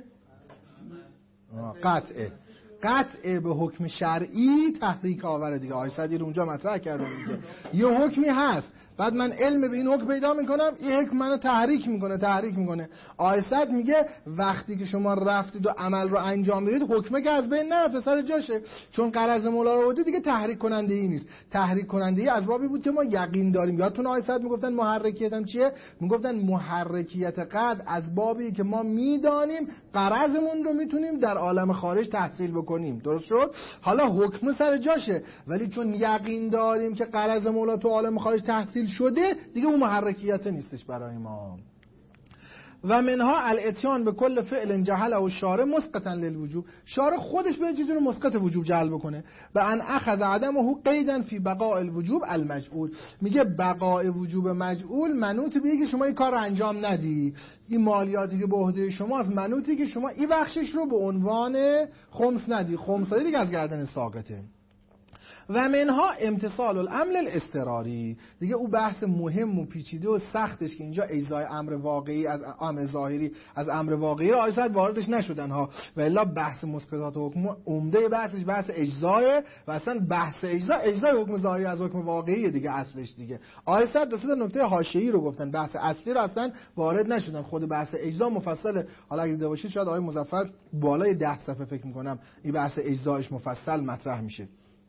قطعه به حکم شرعی تحریک آوره دیگه. آیه صدیر اونجا مطرح کرده دیگه. یه حکمی هست بعد من علم به این حکم پیدا میکنم، این حکم منو تحریک میکنه. آیه صد میگه وقتی که شما رفتید و عمل رو انجام بدید حکمه که از بین نرفته سر جاشه، چون غرض مولا رو دیگه تحریک کننده ای نیست. تحریک کننده ای از بابی بود که ما یقین داریم. یادتون آیه صد میگفتن محرکیت هم چیه؟ میگفتن محرکیت قد از بابی که ما میدانیم غرضمون رو میتونیم در عالم خارج تحصیل بکنیم. درست شد؟ حالا حکم سر جاشه ولی چون یقین داریم که غرض مولا تو عالم خارج تحصیل شده دیگه اون محرکیت نیستش برای ما. و منها الاتیان به کل فعل جهل او شارع مسقطا للوجوب. شارع خودش به چیزی رو مسقط وجوب جعل بکنه. و ان اخذ عدمه قیدا فی بقاء الوجوب المجعول. میگه بقاء وجوب مجعول منوط به اینکه شما این کار رو انجام ندی، این مالیاتی که به عهده شماست منوطی که شما این بخشش رو به عنوان خمس ندی. خمس دیگه از گردن ساقطه. و منها امتصال الامر الاضطراری. دیگه او بحث مهم و پیچیده و سختش که اینجا اجزای امر واقعی از امر ظاهری از امر واقعی را آیه واردش نشدن ها، و الا بحث مسقطات حکم عمده بحثش بحث اجزای و اصلا بحث اجزای حکم ظاهری از حکم واقعی دیگه اصلش دیگه. آیه 100 دو سه نکته حاشیه‌ای رو گفتن، بحث اصلی رو اصلا وارد نشدن. خود بحث اجزا مفصل، حالا اگه دیده باشید شاید آیه مظفر بالای 10 صفحه فکر می‌کنم این بحث اجزایش مفصل مطرح میشه.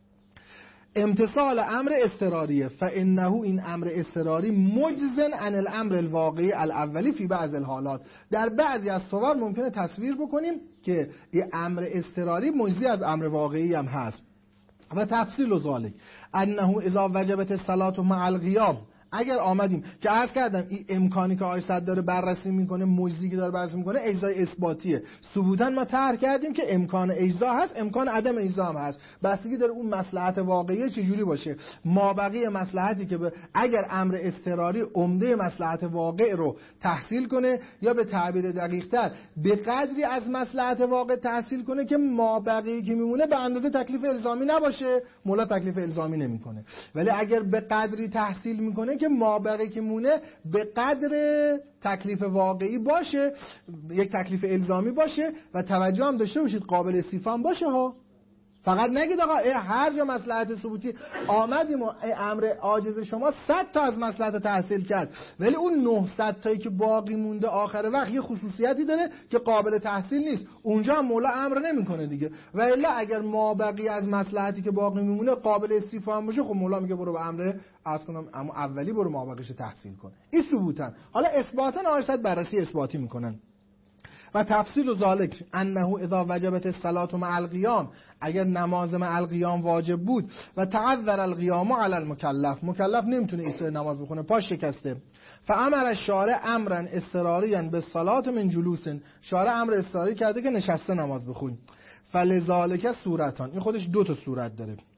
امتصال امر اضطراریه فانه این امر اضطراری مجزن عن الامر الواقعی الاولی فی بعض الحالات. در بعضی از صور ممکنه تصویر بکنیم که این امر اضطراری مجزی از امر واقعی هم هست. و تفصیل ذلک انه اذا وجبت الصلاه مع القیام، اگر آمدیم که عرض کردم این امکانی که آیه 100 داره بررسی میکنه، مجزی که داره بررسی میکنه اجزای اثباتیه. ثبوتا ما طرح کردیم که امکان اجزا هست، امکان عدم اجزا هم هست، بستگی داره اون مصلحت واقعی چجوری باشه. مابقی مصلحتی که اگر امر اضطراری عمده مصلحت واقع رو تحصیل کنه، یا به تعبیر دقیق‌تر به قدری از مصلحت واقع تحصیل کنه که مابقی که میمونه به اندازه تکلیف الزامی نباشه، مولا تکلیف الزامی نمیکنه. ولی اگر به قدری تحصیل میکنه که مابقی که مونه به قدر تکلیف واقعی باشه، یک تکلیف الزامی باشه، و توجه هم داشته باشید قابل استیفا باشه ها. فقط نگید آقا هر جا مصلحت ثبوتی آمدیم و امر عاجز شما 100 تا از مصلحت تحصیل کرد، ولی اون 900 تایی که باقی مونده آخر وقت یه خصوصیتی داره که قابل تحصیل نیست، اونجا هم مولا امر نمیکنه دیگه. و الا اگر مابقی از مصلحتی که باقی میمونه قابل استیفا باشه، خب مولا میگه برو به امر از کنم اما اولی برو مابقیش تحصیل کن. این ثبوتن. حالا اثباتن آیه بررسی اثباتی میکنن. و تفصیل ذالک انه اذا وجبت الصلاه مع القیام، اگر نماز مع القیام واجب بود و تعذر القیام علی المکلف، مکلف نمیتونه ایستای نماز بخونه، پاش شکسته، فامر الشارع امرا اضطراریا بالصلاه من جلوس، شارع امر اضطراری کرده که نشسته نماز بخون. فلذالک صورتان، این خودش دو تا صورت داره.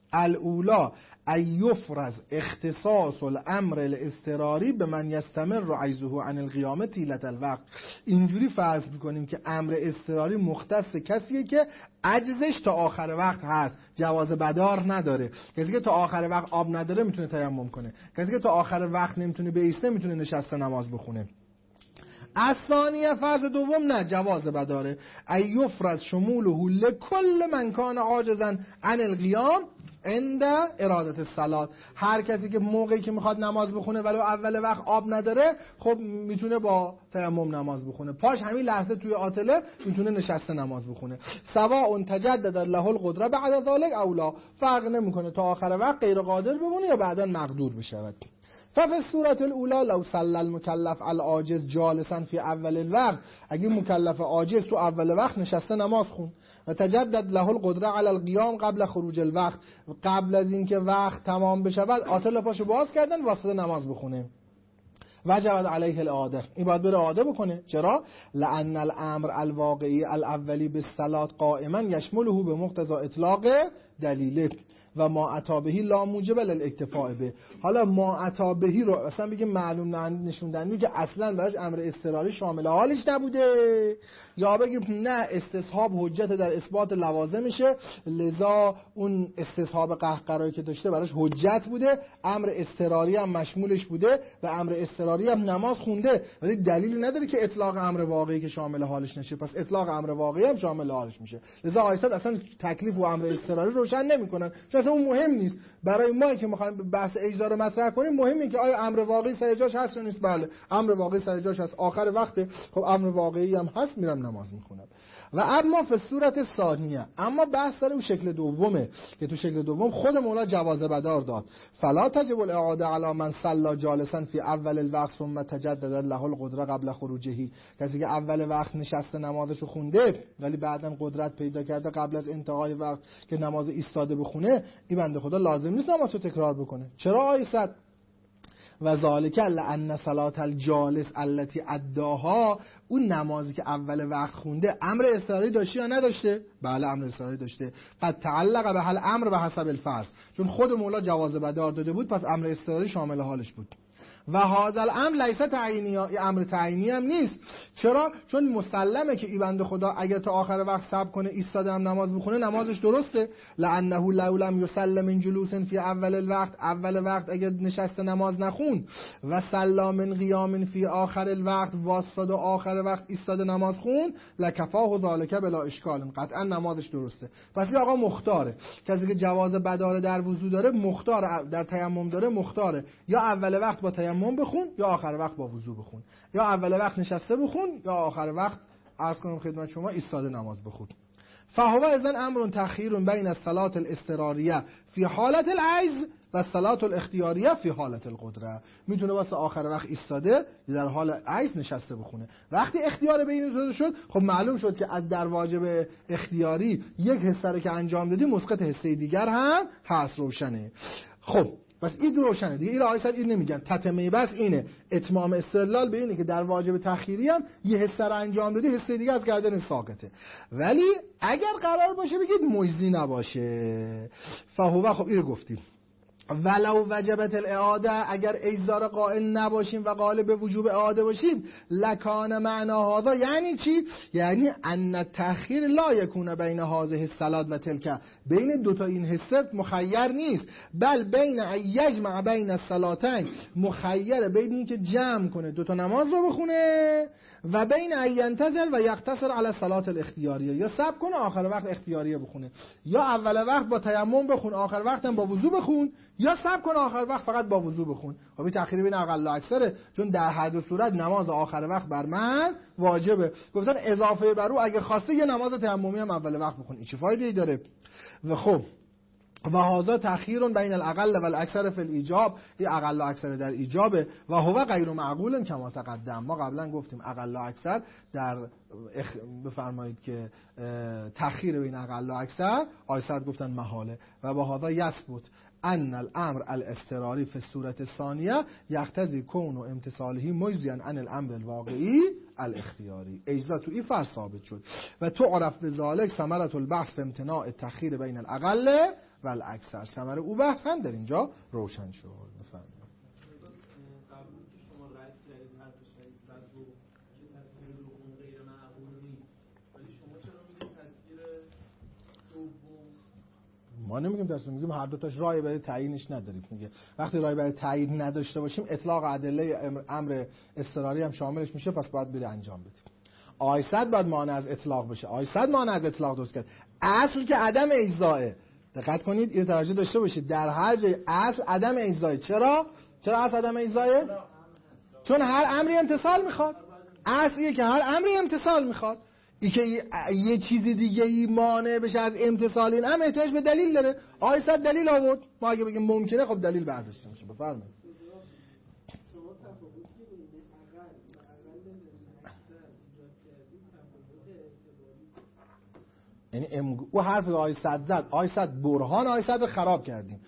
الاولا ایفرز اختصاص الامر الاضطراری به من یستمر عجزه عن القیام طیلة الوقت. اینجوری فرض میکنیم که امر اضطراری مختص کسیه که عجزش تا آخر وقت هست، جواز بدار نداره. کسی که تا آخر وقت آب نداره میتونه تیمم کنه، کسی که تا آخر وقت نمیتونه بایسته میتونه نشسته نماز بخونه. الثانیه فرض دوم نه، جواز بداره. ایفرز شموله لکل من کان عاجزا عن القیام عند اراده الصلاه. هر کسی که موقعی که میخواد نماز بخونه ولو اول وقت آب نداره، خب میتونه با تیمم نماز بخونه، پاش همین لحظه توی آتله میتونه نشسته نماز بخونه. سواء تجدد له القدره بعد ذلك او لا، فرق نمیکنه تا آخر وقت غیر قادر بمونه یا بعدا مقدور بشود. ففي الصورة الأولى لو صلى المكلف العاجز جالسا في اول الوقت، اگه مکلف عاجز تو اول وقت نشسته نماز خون و تجدد له القدره على القيام قبل خروج الوقت، قبل از اینکه وقت تمام بشود آتل پاشو باز کردن واسه نماز بخونه، وجبت علیه الاعاده، این باید بره اعاده بکنه. چرا؟ لان الامر الواقعی الاولی بالصلاه قائما یشمله به مقتضا اطلاق دلیله و ما اتابهی لا موجب للاکتفاء به. حالا ما اتابهی رو اصلا بگیم معلوم نشوندنی که اصلا براش امر اضطراری شامل حالش نبوده، یا بگیم نه استصحاب حجت در اثبات لوازمشه، لذا اون استصحاب قهقرایی که داشته براش حجت بوده، امر اضطراری هم مشمولش بوده و امر اضطراری هم نماز خونده، ولی دلیلی نداره که اطلاق امر واقعی که شامل حالش نشه، پس اطلاق امر واقعی هم شامل حالش میشه. لذا آیساد اصلا تکلیف و امر اضطراری روشن نمیکنن، چون اون مهم نیست. برای ما که میخوایم بحث اجزا رو مطرح کنیم مهمه که آیا امر واقعی سر جاش هست یا نیست. بله امر واقعی سر جاش هست، آخر وقت خب امر واقعی هم هست، میرم نماز میخونم. و اما فی صورت ثانیه، اما بحث سر اون شکل دومه که تو شکل دوم خود مولا جواز بدار داد. فلا تجب الاعاده علی من صلى جالسا فی اول الوقت ثم تجدد له القدره قبل خروجه. کسی که اول وقت نشسته نمازشو خونده ولی بعداً قدرت پیدا کرده قبل از انتهای وقت که نماز ایستاده بخونه، این بنده خدا لازم نیست نمازو تکرار بکنه. چرا آیسد؟ و ذالک لان صلاة الجالس التي اداها، اون نمازی که اول وقت خونده امر اضطراری داشته یا نداشته؟ بله امر اضطراری داشته. قد تعلق به الامر به حسب الفرض، چون خود مولا جواز بدار داده بود، پس امر اضطراری شامل حالش بود. و هذا الامر لیس تعیینی، امر تعیینی هم نیست. چرا؟ چون مسلمه که این بنده خدا اگه تا آخر وقت صبر کنه ایستاده هم نماز بخونه نمازش درسته. لانه لو لم یسلم من جلوس فی اول الوقت، اول وقت اگه نشسته نماز نخون و سلم من قیام فی آخر الوقت، واسطاد آخر وقت ایستاده نماز خون، لکفاه ذالک بلا اشکال، قطعا نمازش درسته. پس این آقا مختاره، کسی که جواز بداره در وضو داره مختاره، در تیمم داره مختاره، یا اول وقت با تیمم بخون یا آخر وقت با وضو بخون، یا اول وقت نشسته بخون یا آخر وقت عرض کنم خدمت شما ایستاده نماز بخون. فهو اذن امر تأخیر بین الصلاة الاضطراریه فی حالت العجز و الصلاة الاختیاریه فی حالت القدره. میتونه واسه آخر وقت ایستاده در حال عجز نشسته بخونه. وقتی اختیار بین دو شد، خب معلوم شد که از در واجب اختیاری یک حصه که انجام دادی مسقط حصه دیگر هم هست. روشنه. خب بس این روشنه دیگه، این رئیست این نمیگن، تتمه بس اینه، اتمام استدلال به اینه که در واجب تأخیری هم یه حصه رو انجام دادی، حصه دیگه از گردن ساقطه. ولی اگر قرار باشه بگید مجزی نباشه، فهو، خب این رو گفتیم، ولو وجبت الاعاده، اگر اجزار قائل نباشیم و قائل به وجوب اعاده باشیم، لکان معنا هذا، یعنی چی؟ یعنی ان تأخیر لا یکون بین هذه الصلاه و تلک، بین دوتا این حصه مخیر نیست، بل بین یجمع بین الصلاتین، مخیر بین این که جمع کنه دوتا نماز رو بخونه، و بین ینتظر و یقتصر علی الصلاه الاختیاریه، یا صبر کنه آخر وقت اختیاریه بخونه، یا اول وقت با تیمم بخون آخر وقت هم با وضو بخون، یا صبر کنه آخر وقت فقط با وضو بخون. خب این تأخیر بین اقل و اکثره، چون در هر دو صورت نماز آخر وقت بر من واجبه. گفتن اضافه بر او اگه خواسته یه نماز تیممی هم اول وقت بخون، این چه فایده‌ای داره؟ و خب و هذا تأخیر بین الاقل و الاکثر فی الایجاب، این اقل و اکثر در ایجابه، و هو غیر معقول کما تقدم. ما قبلا گفتیم اقل و اکثر در بفرمایید که تأخیر بین اقل و اکثر آیسد گفتن محاله، و با هذا یثبت ان الامر الاضطراری فی الصورت الثانیه یقتضی کون و امتصاله مجزیا عن الامر الواقعی الاختیاری. اجزا تو این فرض ثابت شد. و تعرف بذالک ثمرة البحث فی امتناع التأخیر بین الاقل و الاکثر ثمره او بحث هم در اینجا روشن شد. بفرمایید. قبول که شما رد کردید حرف شهید صد رو که تصویر دوم غیر معقول نیست، ولی شما چرا میگید تصویر دوم؟ ما نمیگیم تصویر، میگیم هر دو تاش رای برای تعیینش نداریم. میگه وقتی رای برای تعیین نداشته باشیم اطلاق ادله امر اضطراری هم شاملش میشه، پس باید بده انجام بدیم. آیصد باید مانع از اطلاق بشه. آیصد مانع از اطلاق درست کرد. اصل که عدم اجزائه. دقت کنید اینو توجه داشته باشید. در هر جای اصل عدم اجزائه. چرا اصل عدم اجزائه؟ چون هر امری امتصال میخواد. اصلیه که هر امری امتصال میخواد. این که یه چیز دیگه ای مانع بشه از امتصال این هم احتیاج به دلیل داره. آیصد دلیل آورد. ما اگه بگیم ممکنه خب دلیل برداشته میشه. بفرمایید. یعنی او حرف آیصد زد، آیصد برهان آیصد رو خراب کردیم.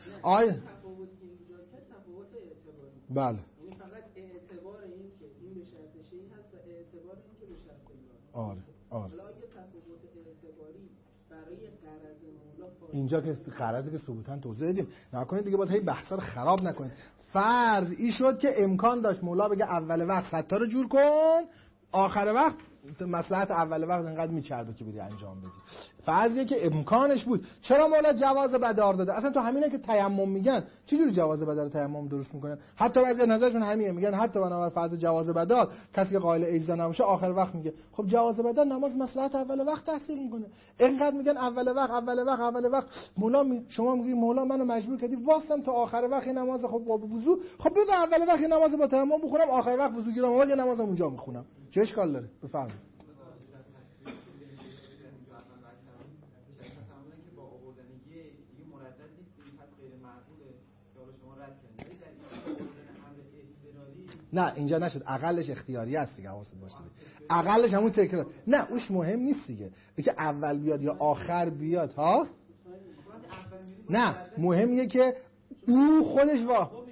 بله. یعنی فقط اعتبار این که این به شرط شیء هست و اعتبار این که به شرط الله. آره. حالا اگه تفاوت اعتباری برای غرض مولا اینجا که غرضی که ثبوتاً توضیح دادیم، نکنید دیگه باید هی بحثا رو خراب نکنید. فرض این شد که امکان داشت مولا بگه اول وقت خطا رو جور کن، آخر وقت مصلحت اول وقت اینقدر میچربه که بدی انجام بدی. فرضیه که امکانش بود. چرا مولا جواز بدار داده؟ اصلا تو همینه که تیمم میگن چه جوری جواز بدار تیمم درست میکنن؟ حتی بعضی نظرشون همینه، میگن حتی بنابر فرض جواز بدار کسی که قائل اجزا نباشه آخر وقت میگه خب جواز بدار نماز مصلحت اول وقت تحصیل میکنه. اینقدر میگن اول وقت مولا شما میگی مولا منو مجبور کردی واسم تا آخر وقت نماز خب با وضو، خب بذار اول وقت نماز با تیمم بخونم، آخر وقت وضو گیرم اومد نمازم اونجا میخونم. چه اشکال داره؟ بفرمایید. نه اینجا نشد، اقلش اختیاری است دیگه، حواست باشه. اقلش همون تکرار. نه اوش مهم نیست دیگه، که اول بیاد یا آخر بیاد ها. نه مهمیه که او خودش ما اول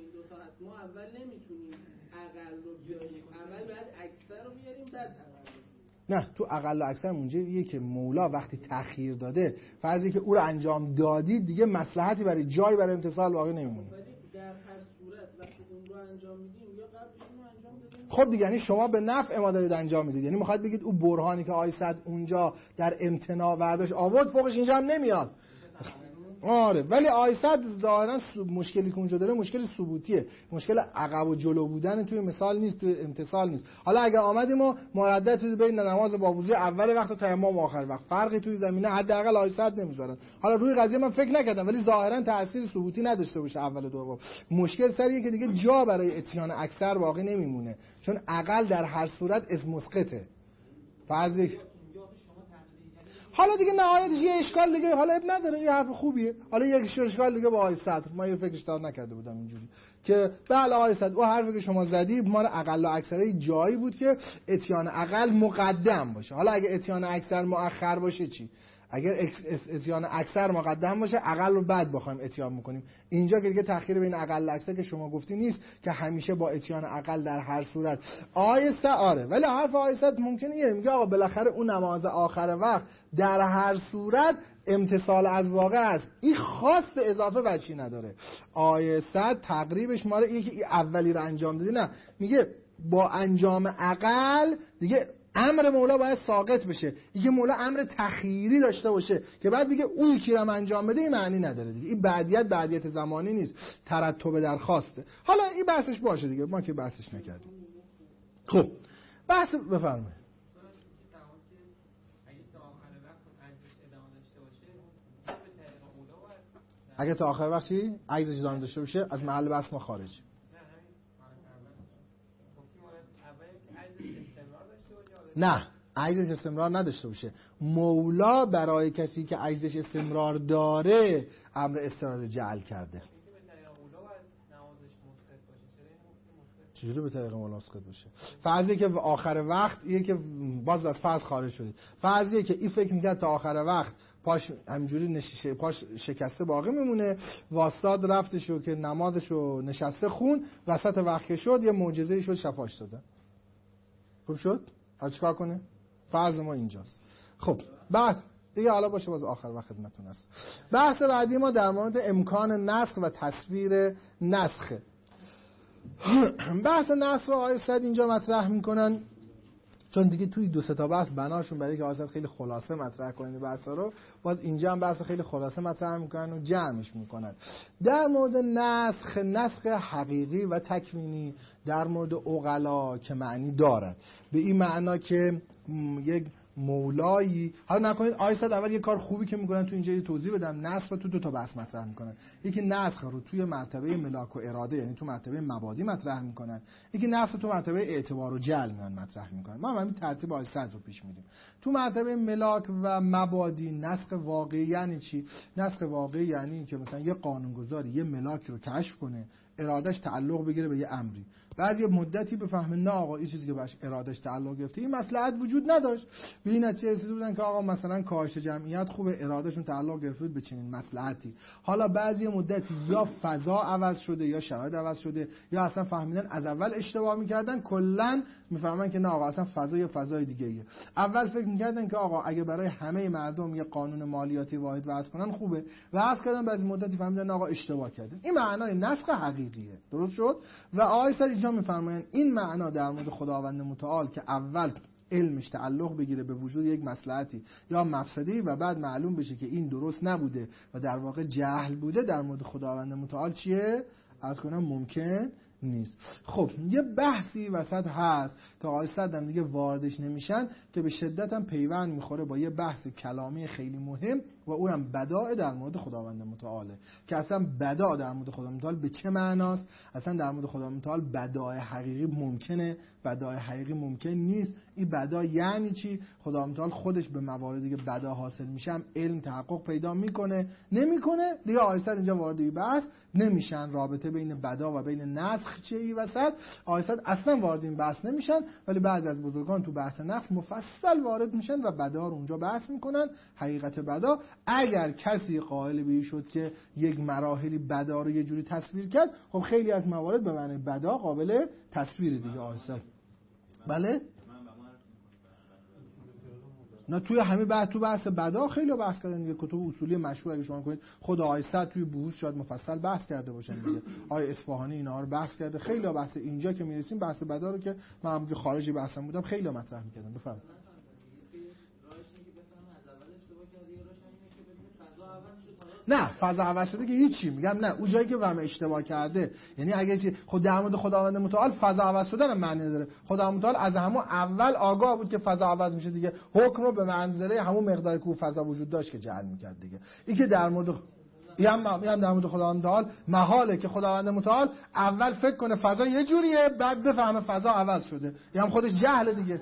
نمیتونیم اقل رو بیاریم، اول باید اکثر رو بیاریم بعد اقل. نه تو اقل و اکثر اونجاییه که مولا وقتی تأخیر داده فرضی که او رو انجام دادی دیگه مصلحتی برای جای برای امتصال واقع نمیمونه. در هر صورت وقتی اون رو انجام میدیم یا قبلش رو انجام بدیم. خب دیگه یعنی شما به نفع ما دارید انجام میدید. یعنی میخواد بگید او برهانی که آیصد اونجا در امتناع ورداش آورد فوقش اینجا هم نمیاد. آره ولی آیصد ظاهرا مشکلی که اونجا داره مشکل ثبوتیه، مشکل عقب و جلو بودن توی مثال نیست، توی امتصال نیست. حالا اگه آمدیم و مردد توی بین نماز با وضو اول وقت و تیمم آخر وقت فرقی توی زمینه حداقل آیصد نمیذارن. حالا روی قضیه من فکر نکردم ولی ظاهرا تأثیر ثبوتی نداشته باشه اول و دوم. مشکل سریه که دیگه جا برای اتیان اکثر باقی نمیمونه، چون اقل در هر صورت اسم مسقطه. فرض حالا دیگه نهایتش یه اشکال دیگه، حالا اب نداره، یه حرف خوبیه. حالا یک اشکال دیگه با آیصد ما یه فکرش دار نکرده بودم اینجوری که بله آیصد او حرفی که شما زدی ما اقل و اکثر جایی بود که اتیان اقل مقدم باشه. حالا اگه اتیان اکثر مؤخر باشه چی؟ اگر اتیان اکثر مقدم باشه اقل رو بعد بخوایم اتیان میکنیم. اینجا که دیگه تأخیر بین اقل و اکثر که شما گفتی نیست که همیشه با اتیان اقل در هر صورت. آیسته آره ولی حرف آیسته ممکنه یه میگه آقا بالاخره اون نماز آخر وقت در هر صورت امتصال از واقع است، این خاص اضافه وجهی نداره. آیسته تقریبش ماره اینه که اولی رو انجام دادی، نه میگه با انجام اقل دیگه امر مولا باید ساقط بشه. دیگه مولا امر تخییری داشته باشه که بعد بگه اون یکی رو انجام بده، این معنی نداره دیگه. این بعدیت زمانی نیست، ترتب درخواسته. حالا این بحثش باشه دیگه، ما که بحثش نکردیم. خب بحث بفرمایید. اگه تا آخر وقت چی؟ عجزش ادامه داشته باشه از محل بحث ما خارج. نه عجزش استمرار نداشته باشه. مولا برای کسی که عجزش استمرار داره امر استمرار جعل کرده. چجوری به طریق مولا مسقط باشه؟ فرضیه که آخر وقت یه که باز از فرض خارج شدید. فرضیه که این فکر میکرد تا آخر وقت پاش همجوری پاش شکسته باقی میمونه، واسطاد رفتشو که نمازشو نشسته خون، وسط وقت که شد یه معجزه‌ای شد شفاش دادن. خوب شد؟ حالا چیکار کنه؟ فرض ما اینجاست. خب بعد دیگه حالا باشه باز آخر وقت خدمتتون است. بحث بعدی ما در مورد امکان نسخ و تصویر نسخه. بحث نسخ رو آقای سعد اینجا مطرح میکنن، چون دیگه توی 2-3 تا بحث بناشون برای که آقای خیلی خلاصه مطرح کنن بحثا رو، باز اینجا هم بحث خیلی خلاصه مطرح میکنن و جمعش میکنن. در مورد نسخ حقیقی و تکوینی در مورد عقلا که معنی دارد، به این معنا که یک مولایی، حالا نکنید آیساد اول یه کار خوبی که میکنن تو اینجا یه توضیح بدم، نسخ رو تو 2 تا بحث مطرح میکنن. یکی نسخ رو توی مرتبه ملاک و اراده، یعنی تو مرتبه مبادی مطرح میکنن، یکی نسخ رو تو مرتبه اعتبار و جعل میان مطرح میکنن. ما همین ترتیب آیساد رو پیش میدیم. تو مرتبه ملاک و مبادی نسخ واقعی یعنی چی؟ نسخ واقعی یعنی که مثلا یه قانونگذاری یه ملاک رو کشف کنه، ارادش تعلق بگیره به یه امری، بعد یه مدتی بفهمه نه آقا این چیزی که بهش ارادش تعلق گرفته این مصلحت وجود نداشت، به این نتیجه رسیده بودن که آقا مثلا کاهش جمعیت خوبه، ارادشون تعلق گرفته به چنین مصلحتی. حالا بعضی مدتی یا فضا عوض شده یا شرایط عوض شده یا اصلا فهمیدن از اول اشتباه میکردن، کلا میفهمن که نه آقا اصلا فضا یا فضای دیگه ایه. اول فکر میکردن که آقا اگه برای همه مردم یه قانون مالیاتی واحد وضع کنن خوبه، وضع کردن، بعد مدتی فهمیدن آقا اشتباه کردن. این معنای نسخ حقیقیه، درست شد؟ و آیه اینجا میفرمایند این معنا در مورد خداوند متعال که اول علمش تعلق بگیره به وجود یک مصلحتی یا مفسدی و بعد معلوم بشه که این درست نبوده و در واقع جهل بوده، در مورد خداوند متعال چیه؟ از کنم ممکن نیست. خب یه بحثی وسط هست که آقای صدم دیگه واردش نمیشن که به شدت هم پیوند میخوره با یه بحث کلامی خیلی مهم و او هم بداع در مورد خداوند متعاله، که اصلا بداع در مورد خداوند متعال به چه معناست؟ اصلا در مورد خداوند متعال بداع حقیقی ممکنه، بداع حقیقی ممکن نیست. این بداع یعنی چی؟ خداوند متعال خودش به مواردی که بداع حاصل میشه هم علم تحقق پیدا میکنه نمیکنه، دیگه آیه اینجا وارد این بحث نمیشن. رابطه بین بداع و بین نسخ چه ای وسط آیه اصلا وارد این بحث نمیشن، ولی بعد از بزرگان تو بحث نسخ مفصل وارد میشن و بداع رو اونجا بحث میکنن. حقیقت بداع، اگر کسی قائل به این شد که یک مراحلی بداع رو یه جوری تصویر کرد، خب خیلی از موارد به معنی بداع قابل تصویر دیگه آیه. بله؟ نه توی همین تو بحث بداع خیلی بحث کردن دیگه، کتب اصولی مشهور اگه شما کنید خود آیه صد توی بحوث شاید مفصل بحث کرده باشن دیگه. آیه اصفهانی اینا رو بحث کرده. خیلی بحث اینجا که میرسیم بحث بداع رو که من همونجا خارجی بحثم بودم خیلی مطرح می‌کردم. بفرمایید. نه فضا عوض شده که هیچی، میگم نه اون جایی که وهم اشتباه کرده، یعنی اگه چی خود در مورد خداوند متعال فضا عوض شدن معنی داره. خداوند متعال از همون اول آگاه بود که فضا عوض میشه دیگه، حکم رو به منزله همون مقداری که فضا وجود داشت که جعل میکرد دیگه. این که در مورد هم در مورد خداوند متعال محاله که خداوند متعال اول فکر کنه فضا یه جوریه بعد بفهمه فضا عوض شده، هم خودش جهل دیگه.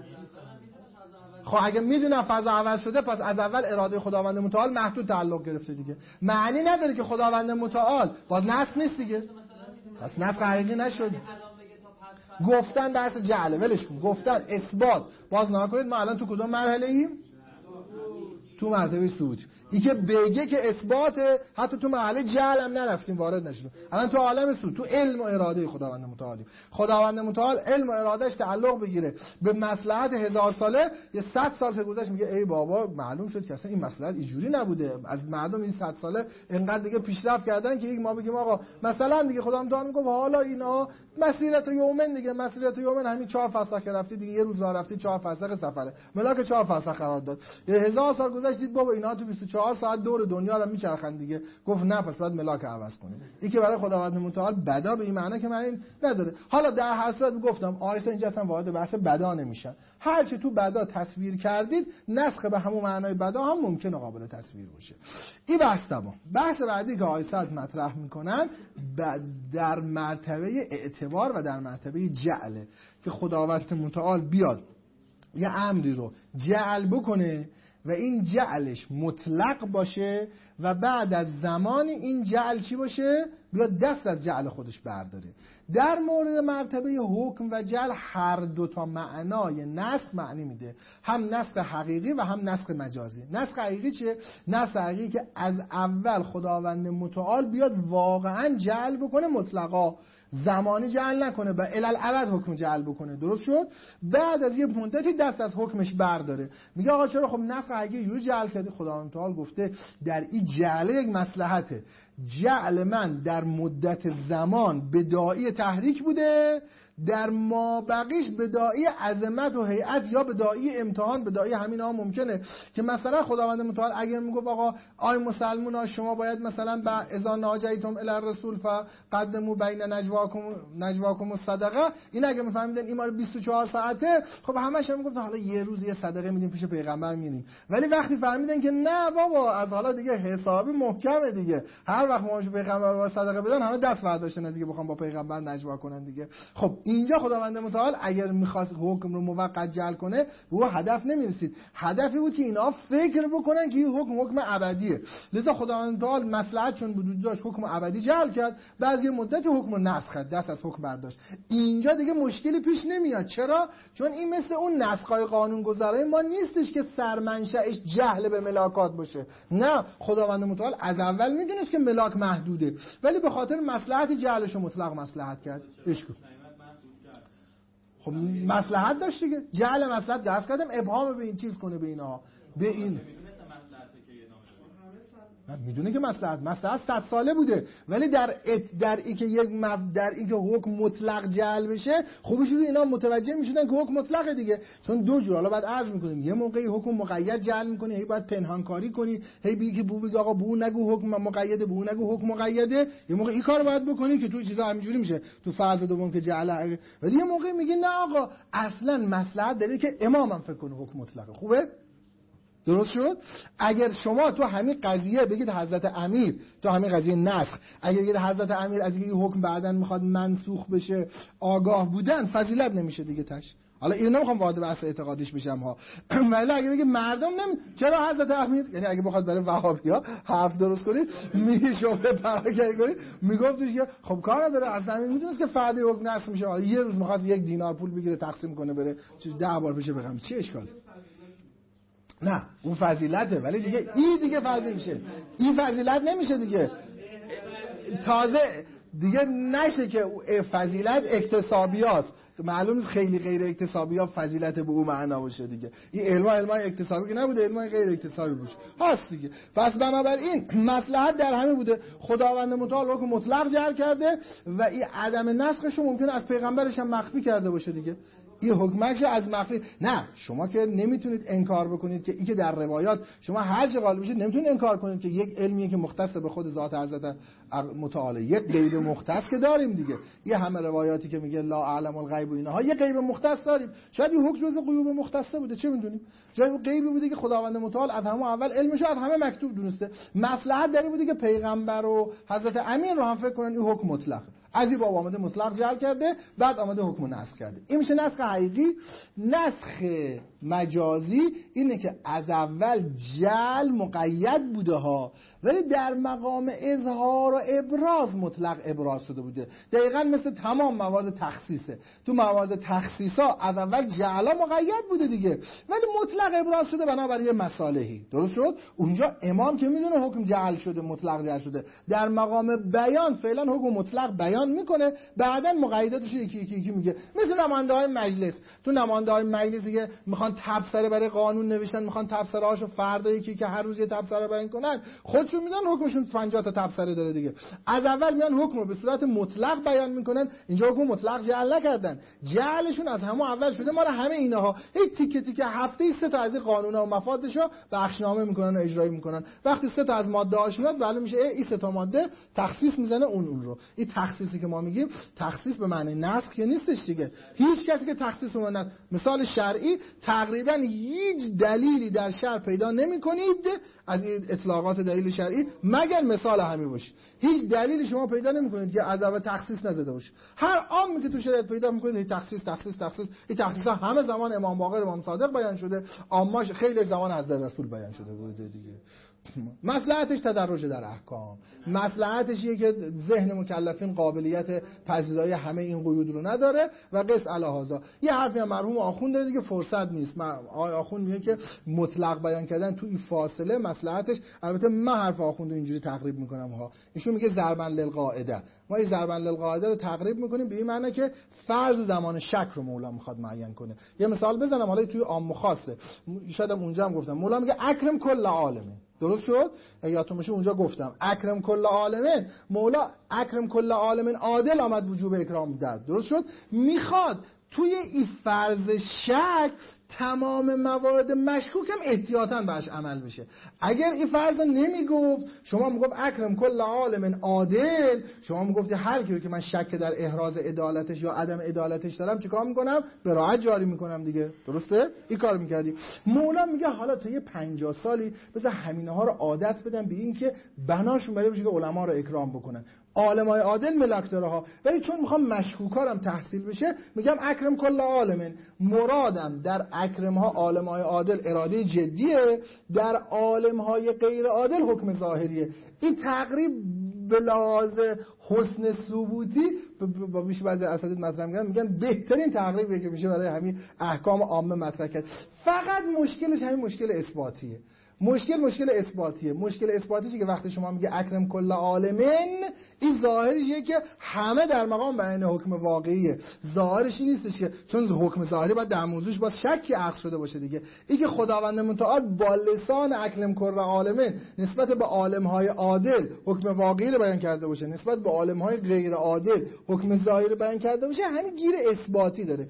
خب اگه میدونم فضا عوض شده پس از اول اراده خداوند متعال محدود تعلق گرفته دیگه، معنی نداره که خداوند متعال باز نسخ نیست دیگه، پس نسخ حقیقی نشد. گفتن بحث جعله ولش کن، گفتن اثبات باز نکنید. ما الان تو کدوم مرحله ایم؟ تو مرتبه ثبوت. این که بگه که اثباته، حتی تو مرحله جعل هم نرفتیم، وارد نشدیم. الان تو عالم ثبوت، تو علم و اراده خداوند متعالی. خداوند متعال علم و ارادهش تعلق بگیره به مصلحت 1000 ساله، یه 100 سال که گذشت میگه ای بابا معلوم شد که اصلا این مصلحت اینجوری نبوده، از مردم این 100 ساله انقدر دیگه پیشرفت کردن که یک ما بگیم آقا مثلا دیگه خداوند متعال میگه حالا اینا مسیرت یومن دیگه، مسیرت یومن همین 4 فرسخ که رفتی دیگه، یه روز راه رفتی 4 فرسخ سفره، ملاک 4 فرسخ قرار داد. 1000 سال گذشت دید بابا اینا تو 24 ساعت دور دنیا رو میچرخن دیگه، گفت نه پس باید ملاک عوض کنیم. این که برای خداوند متعال بدا به این معنی که معنی نداره. حالا در هر صورت گفتم آیه اینجا اصلا وارد بحث بدا نمیشن. هر چی تو بدا تصویر کردید نسخ به همون معنای بدا هم ممکنه قابل تصویر باشه. این بحث تمام. بحث بعدی که آیه مطرح میکنن در مرتبه اعتبار و در مرتبه جعل، که خداوند متعال بیاد یه امری رو جعل بکنه و این جعلش مطلق باشه و بعد از زمانی این جعل چی باشه؟ بیاد دست از جعل خودش برداره. در مورد مرتبه حکم و جعل هر دو تا معنای نسخ معنی میده، هم نسخ حقیقی و هم نسخ مجازی. نسخ حقیقی چیه؟ نسخ حقیقی که از اول خداوند متعال بیاد واقعا جعل بکنه مطلقا زمانی جعل نکنه و الالعبد حکم جعل بکنه. درست شد؟ بعد از یه مدتی دست از حکمش برداره. میگه آقا چرا؟ خب نسخ اگه یوز جعل کرده، خداوند تعالی گفته در این جعل یک مصلحته. جعل من در مدت زمان به داعی تحریک بوده، در ما بقیش به داعی عظمت و هیئت یا به داعی امتحان، به داعی همین ها ممکنه که مثلا خداوند متعال اگر میگفت آقا آی مسلمون ها شما باید مثلا با اذا ناجیتم الی الرسول فقدموا بین نجواکم الصدقه، این اگه میفهمیدن این ما 24 ساعته، خب همش میگفت حالا یه روز یه صدقه میدیم پیش پیغمبر میدیم. ولی وقتی فهمیدن که نه بابا از حالا دیگه حسابی محکمه دیگه، هر وقت ما پیغمبر رو صدقه بدن همه دست برداشتن دیگه بخوام با پیغمبر نجوا کنن دیگه. خب اینجا خداوند متعال اگر میخواست حکم رو موقت جعل کنه به اون هدف نمیرسید. هدفی بود که اینا فکر بکنن که این حکم ابدیه. لذا خداوند متعال مصلحت چون وجود داشت حکم ابدی جعل کرد، بعد یه مدت حکم رو نسخ کرد، دست از حکم برداشت. اینجا دیگه مشکلی پیش نمیاد. چرا؟ چون این مثل اون نسخ‌های قانونگذارای ما نیستش که سرمنشأش جهل به ملاکات باشه. نه، خداوند متعال از اول میدونست که ملاک محدوده، ولی به خاطر مصلحت جعلش رو مطلق مصلحت کرد. اشکال خب مصلحت داشت دیگه، جعل مصلحت درس کردم ابهام به این چیز کنه به اینا، به این میدونه که مصلحت 100 ساله بوده، ولی در این که حکم مطلق جعل بشه خوبش رو اینا متوجه میشدن که حکم مطلقه دیگه. چون دو جور، حالا بعد عرض میکنیم، یه موقعی حکم مقید جعل میکنی، هی باید پنهان کاری کنی، هی بگی که بگی آقا بو نگو حکم مقیده، بو نگو حکم مقیده، یه موقع این کارو باید بکنی که تو چیزا همینجوری میشه تو فرض دوم که جعل. ولی یه موقعی میگی نه آقا اصلا مصلحت داره که امامم فکر کنه حکم مطلقه. خوبه؟ درست شد؟ اگر شما تو همین قضیه بگید حضرت امیر، تو همین قضیه نسخ اگر بگید حضرت امیر از این حکم بعداً میخواد منسوخ بشه آگاه بودن، فضیلت نمیشه دیگه تاش. حالا اینو نمیخوام وارد بحث اعتقادیش بشم ها، ولی اگه بگه مردم چرا حضرت امیر، یعنی اگه بخواد برای وهابیا حرف درست کنید میگه شما پراکنی کنید، میگفتش که خب کار نداره اصلا میدونست که فردا حکم نسخ میشه، یه روز میخواد 1 دینار پول بگیره تقسیم کنه بره 10 بار بشه بگم چی اشکال؟ نه اون فضیلته، ولی دیگه این دیگه فضیلت میشه، این فضیلت نمیشه دیگه. تازه دیگه نشه که فضیلت اکتسابیاست، معلوم خیلی غیر اکتسابی ها فضیلت به اون معنا باشه دیگه. این علمای اکتسابی که نبوده، علمای غیر اکتسابی باشه هست دیگه. پس بنابراین مصلحت در همین بوده، خداوند متعال حکم مطلق جعل کرده و این عدم نسخش رو ممکنه از پیغمبرش هم مخفی کرده باشه دیگه. این حکمش از مخفی، نه شما که نمیتونید انکار بکنید که این که در روایات شما هر چه غالب بشه نمیتونید انکار کنید که یک علمیه که مختص به خود ذات حضرت متعال، یک غیب مختص که داریم دیگه. یه همه روایاتی که میگه لا اعلم الغیب و اینها، یه غیب مختص داریم. شاید این حکم جزء غیوب مختصه بوده، چه میدونیم؟ شاید غیبی بوده که خداوند متعال از همون اول علمش از همه مکتوب دونسته. مصلحت داره بوده که پیغمبر و حضرت امین رو هم فکر کنن این حکم مطلقه. از این باب آمده مطلق جعل کرده، بعد آمده حکم نسخ کرده. این میشه نسخ حقیقی. نسخ مجازی اینه که از اول جعل مقید بوده ها، ولی در مقام اظهار و ابراز مطلق ابراز شده بوده. دقیقاً مثل تمام موارد تخصیصه. تو موارد تخصیصا از اول جعلا مقید بوده دیگه، ولی مطلق ابراز شده بنابراین یه مصالحی. درست شد؟ اونجا امام که میدونه حکم جعل شده، مطلق جعل شده، در مقام بیان فعلا حکم مطلق بیان میکنه، بعداً مقیداتش یکی میگه. مثل نماینده‌های مجلس، تو نماینده‌های مجلس دیگه میخوان تبصره برای قانون نوشتن، میخوان تبصره‌هاشو فردا یکی که هر روز یه تبصره بیان کنن، خودشون میدن حکمشون 50 تا تبصره داره دیگه. از اول میان حکم رو به صورت مطلق بیان میکنن. اینجا حکم مطلق جعل نکردن، جعلشون از همون اول شده. ما رو همه اینها هی تیکه تیکه هفته‌ای 3 تا از این قانونا و مفادشو بخشنامه میکنن و اجرایی میکنن. وقتی 3 تا از ماده‌هاش میاد معلوم میشه این 3 تا ماده تخصیص میزنه اون رو. این تخصیصی که ما میگیم تخصیص به معنی نسخ که نیستش دیگه. هیچ کسی که تخصیص اون مثال شرعی تقریبا هیچ دلیلی در شرع پیدا نمی‌کنید از این اطلاقات دلیل شرعی مگر مثال همین باشه. هیچ دلیلی شما پیدا نمی‌کنید که از اول تخصیص نزده باشه. هر عامی که تو شریعت پیدا می‌کنید این تخصیص این تخصیصا همه زمان امام باقر امام صادق بیان شده، عاماش خیلی زمان از رسول بیان شده بوده دیگه. مصلحتش تدرج در احکام، مصلحتش یه که ذهن مکلفین قابلیت پذیرایی همه این قیود رو نداره و قص الهازا. یه حرفی هم مرحوم آخوند داره دیگه، فرصت نیست. آخوند میگه که مطلق بیان کردن تو این فاصله مصلحتش، البته من حرف آخوندو اینجوری تقریب میکنم ها، ایشون میگه ضربا للقاعده، ما این ضربا للقاعده رو تقریب میکنیم به این معنی که فرض زمان شک رو مولا میخواد معین کنه. یه مثال بزنم، حالا توی عام و خاصه، شاید اونجا هم گفتم، مولا میگه اکرم کل عالمه، درست شد؟ یادتون باشه اونجا گفتم اکرم کل عالمین، مولا اکرم کل عالمین عادل آمد وجوب اکرام داد، درست شد؟ میخواد توی این فرض شک تمام موارد مشکوک هم احتیاطاً بهش عمل بشه. اگر این فرض نمیگفت، شما میگفت اکرم کل عالم عادل، شما میگفتی هر کی رو که من شک در احراز عدالتش یا عدم عدالتش دارم چیکار میکنم؟ براءت جاری میکنم دیگه، درسته؟ این کار میکردی. مولا میگه حالا تا یه 50 سالی بذار همینه ها رو عادت بدن به این که بناشون برای بشه که علما رو اکرام بکنن. عالمای عادل ملک داره ها، ولی چون میخوام مشکوکارم تحصیل بشه میگم اکرم کل عالمین. مرادم در اکرم ها عالمای عادل اراده جدیه، در عالم های غیر عادل حکم ظاهریه. این تقریب به لحاظ حسن ثبوتی با میشه بعضی اساتید مطرح میگن بهترین تقریبیه که میشه برای همین احکام عامه مطرح کرد. فقط مشکلش همین مشکل اثباتیه. مشکل اثباتیه. مشکل اثباتیه که وقتی شما میگه اکرم کل عالمین، این ظاهریه که همه در مقام بیان حکم واقعیه. ظاهرش این نیستش که چون حکم ظاهری باید در موضوعش باز شکی عقد شده باشه دیگه. این که خداوند متعال با لسان اکرم کل عالمین نسبت به عالم‌های عادل حکم واقعی رو بیان کرده باشه، نسبت به عالم‌های غیر عادل حکم ظاهری رو بیان کرده باشه، همین گیر اثباتی داره.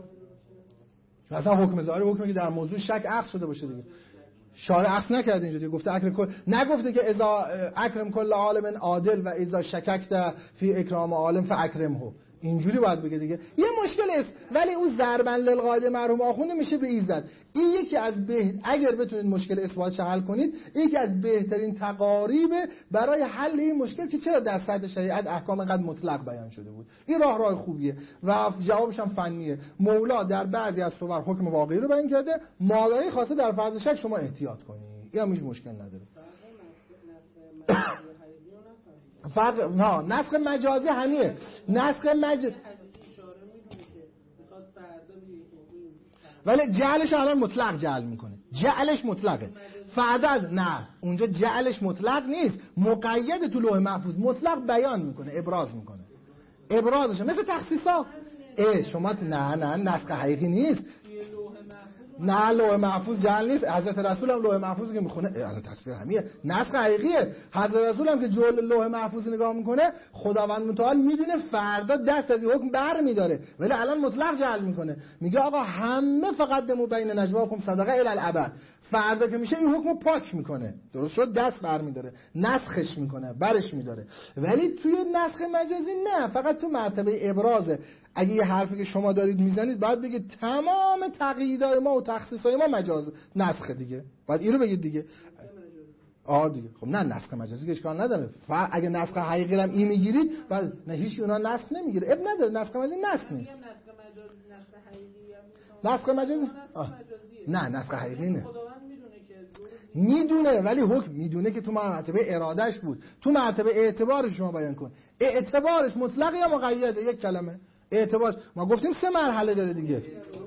مثلا حکم ظاهری حکمی که در موضوع شک عقد شده باشه دیگه. شارع عقد نکرده اینجا دیگه، گفته اکرم کل، نگفته که اذا اکرم کل عالم عادل و اذا شککت فی اکرام عالم فاکرمه. اینجوری باید بگه دیگه. یه مشکل است، ولی اون ضربا للقاعده مرحوم آخونده میشه به ایزد. این یکی از اگر بتونید مشکل اثباتش حل کنید، یکی از بهترین تقاریب برای حل این مشکل که چرا در سطح شریعت احکام قد مطلق بیان شده بود. این راه خوبیه و جوابش هم فنیه. مولا در بعضی از صور حکم واقعی رو بیان کرده، ماورائی خواسته در فرض شک شما احتیاط کنید. این هم هیچ مشکل نداره. فرق نه، نسخ مجازی همیه. نسخ مجازی ولی جعلش الان مطلق جعل میکنه. جعلش مطلقه. فردا نه، اونجا جعلش مطلق نیست، مقید تو لوح محفوظ، مطلق بیان میکنه، ابراز میکنه. ابرازش مثل تخصیصا. شما نه نسخ حقیقی نیست. نه لوح محفوظ جعل نیست. حضرت رسول هم لوح محفوظ که میخونه الان تصویر همیه، نسخ حقیقیه. حضرت رسول هم که جل لوح محفوظ نگاه میکنه، خداوند متعال میدونه فردا دست از این حکم بر میداره، ولی الان مطلق جعل میکنه، میگه آقا همه فقط دمو بین نجواکم صدقه الی الابد. فردا که میشه این حکمو پاک میکنه، درست شد، دست بر میداره، نسخش میکنه، برش میداره. ولی توی نسخ مجازی نه، فقط تو مرتبه ابرازه. اگه یه حرفی که شما دارید میزنید باید بگید تمام تقییدهای ما و تخصیصهای ما مجاز نسخ دیگه، باید اینو بگید دیگه. دیگه خب نه، نسخ مجازی که اشکال نداره. اگه نسخ حقیقی هم این میگیرید بعد نه، هیچ اونا نسخ نمیگیره، اب نداره. نسخ مجازی نسخ نیست. نسخ مجازی نه، نسخ حقیقی نه. میدونه، ولی حکم میدونه که تو مرتبه ارادهش بود، تو مرتبه اعتبارش شما بیان کن. اعتبارش مطلق یا مقیده؟ یک کلمه اعتبارش. ما گفتیم 3 مرحله داره دیگه.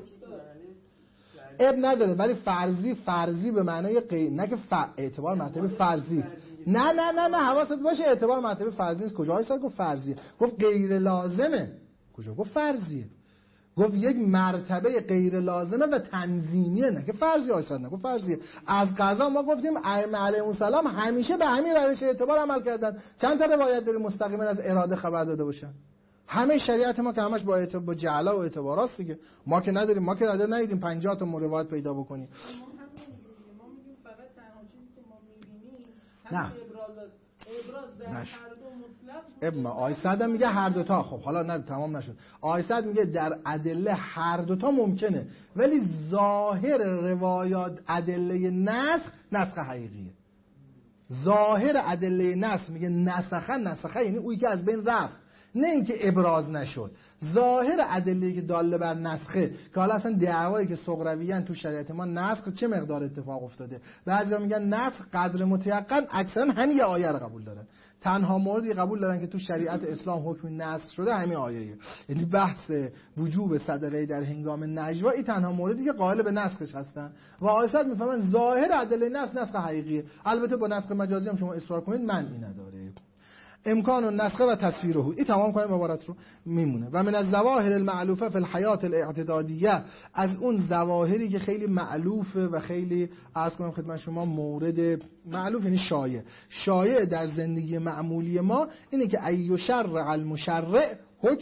اب نداره، ولی فرضی به معنای نه که اعتبار مرتبه فرضی. نه حواست باشه، اعتبار مرتبه فرضی نیست. کجا هست گفت فرضیه؟ گفت غیر لازمه. کجا گفت فرضیه؟ گفت یک مرتبه غیر لازمه و تنظیمیه، نه که فرضی هست، نه گفت فرضیه. از قضا ما گفتیم ائمه علیهم السلام همیشه به همین روش اعتبار عمل کردن. چند تا روایت داره مستقیما از اراده خبر داده باشن. همه شریعت ما که همش با جعلا و اعتباراست دیگه. ما که نداریم، ما که ندیدیم 50 تا روایت پیدا بکنیم. ما میگیم فقط تنها چیزی که ما میبینیم نه ابراز در هر دو مطلق. آیسد میگه هر دوتا. خب حالا نه تمام نشد. آیسد میگه در ادله هر دوتا ممکنه، ولی ظاهر روایات ادله نسخ حقیقیه. ظاهر ادله نسخ میگه نسخه یعنی اویی که از بین رفت، نه اینکه ابراز نشد. ظاهر ادله که داله بر نسخه که حالا اصلا دعوایی که صغرویان تو شریعت ما نسخ چه مقدار اتفاق افتاده، بعضیا میگن نسخ قدر متیقن، اکثرا همین یه آیه رو قبول دارن. تنها موردی قبول دارن که تو شریعت اسلام حکم نسخ شده همین آیه، یعنی بحث وجوب صدقه در هنگام نجوا، این تنها موردی که قائل به نسخش هستن و آیات میفهمن ظاهر ادله نسخ حقیقیه. البته با نسخ مجازی هم شما اصرار کنید معنی نداره. امکان النسخ و تصویره، این تمام کنیم عبارت رو میمونه. و من الظواهر المعلوفه فی الحیات الاعتدادیه، از اون ظواهری که خیلی معلوفه و خیلی عرض کنم خدمت شما مورد معلوف، یعنی شایع در زندگی معمولی ما، اینه که ای شرع المشرع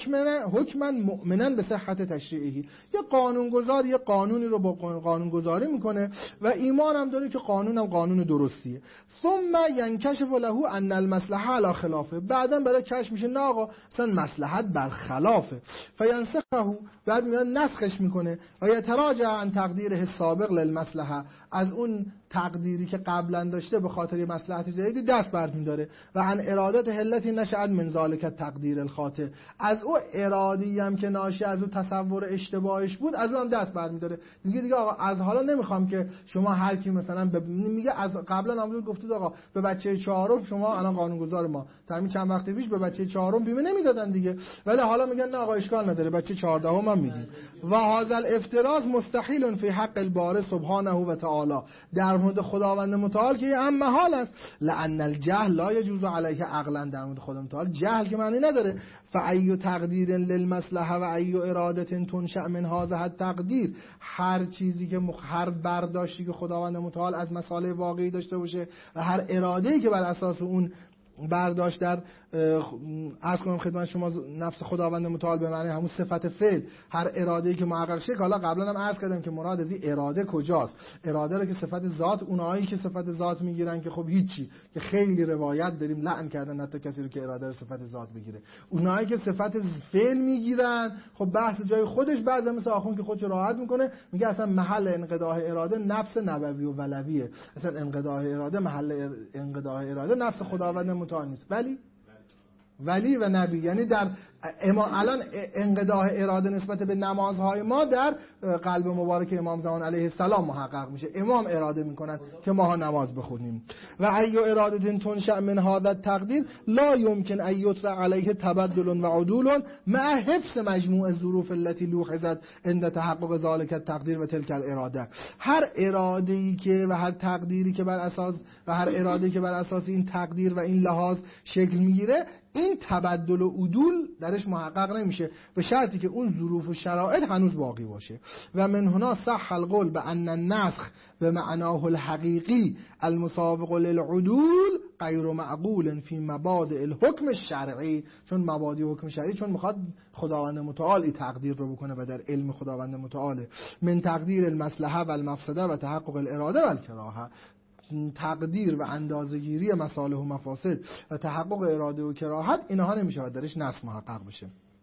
حکما مؤمنا به صحت تشریعه، یه قانونگذار یه قانونی رو با قانونگذاری میکنه و ایمان هم داره که قانونم قانون درستیه. ثم ينكشف له ان المصلحه على خلافه، بعداً برای کشف میشه نه آقا اصلا مصلحت بر خلافه، فینسخه، بعد میاد نسخش میکنه و یتراجع عن تقدیره السابق للمصلحه، از اون تقدیری که قبلا داشته به خاطر مصلحت جدیدی دست برمی‌داره و عن ارادت حلتی نشأت من ذلك تقدیر الخاطئ، از او ارادی هم که ناشی از او تصور اشتباهش بود از اون هم دست برمی‌داره. دیگه آقا از حالا نمیخوام که شما هر کی مثلا میگه از قبلا هم گفتید آقا به بچه چهارم شما الان قانونگذار ما تا همین چند وقت پیش به بچه چهارم بیمه نمیدادن دیگه، ولی حالا میگن نه آقا اشکال نداره بچه 14 هم میدیم. و هذا الافتراض مستحیل فی حق البارئ سبحانه و تعالی، در مورد خداوند متعال که هم محال است، لان الجهل لا یجوز علیه عقلا، در مورد خدا متعال جهل که معنی نداره. فای تقدیر للمصلحه و ای اراده تنشأ من هذا التقدیر، هر چیزی که هر برداشتی که خداوند متعال از مصالح واقعی داشته باشه و هر اراده‌ای که بر اساس اون برداشت در عرض کنم خدمت شما نفس خداوند متعال به معنی همون صفت فعل، هر اراده‌ای که محقق شه، حالا قبلا هم عرض کردم که مراد از این اراده کجاست، اراده رو که صفت ذات، اونایی که صفت ذات میگیرن که خب هیچی، که خیلی روایت داریم لعن کردن حتی کسی رو که اراده رو صفت ذات بگیره. اونایی که صفت فعل میگیرن خب بحث جای خودش، بعضی مثل آخوند که خودش راحت میکنه میگه اصلا محل انقضاء اراده نفس نبوی و ولویه، اصلا انقضاء اراده محل انقضاء اراده نفس خداوند متعال نیست، ولی و نبی، یعنی در الان انقضاء اراده نسبت به نمازهای ما در قلب مبارک امام زمان علیه السلام محقق میشه، امام اراده میکنن که ماها نماز بخونیم. و ای اراده تنشأ من هذا التقدیر لا يمكن ان يطرأ عليه تبدل و عدول مع حفظ مجموع الظروف التي لوحظت عند تحقق ذلك التقدیر و تلك الاراده، هر اراده‌ای که و هر تقدیری که بر اساس و هر اراده‌ای که بر اساس این تقدیر و این لحاظ شکل میگیره، این تبدل و عدول درش محقق نمیشه به شرطی که اون ظروف و شرایط هنوز باقی باشه. و من هنا صح القول بأن النسخ به معناه الحقیقی المسابق للعدول غیر معقول فی مبادئ الحکم الشرعی، چون مبادئ حکم شرعی چون میخواد خداوند متعال این تقدیر رو بکنه و در علم خداوند متعال من تقدیر المصلحه و المفسده و تحقق الاراده و الکراهه، تقدیر و اندازه‌گیری مصالح و مفاسد و تحقق اراده و کراهت، اینها نمیشه درش نسخ محقق بشه.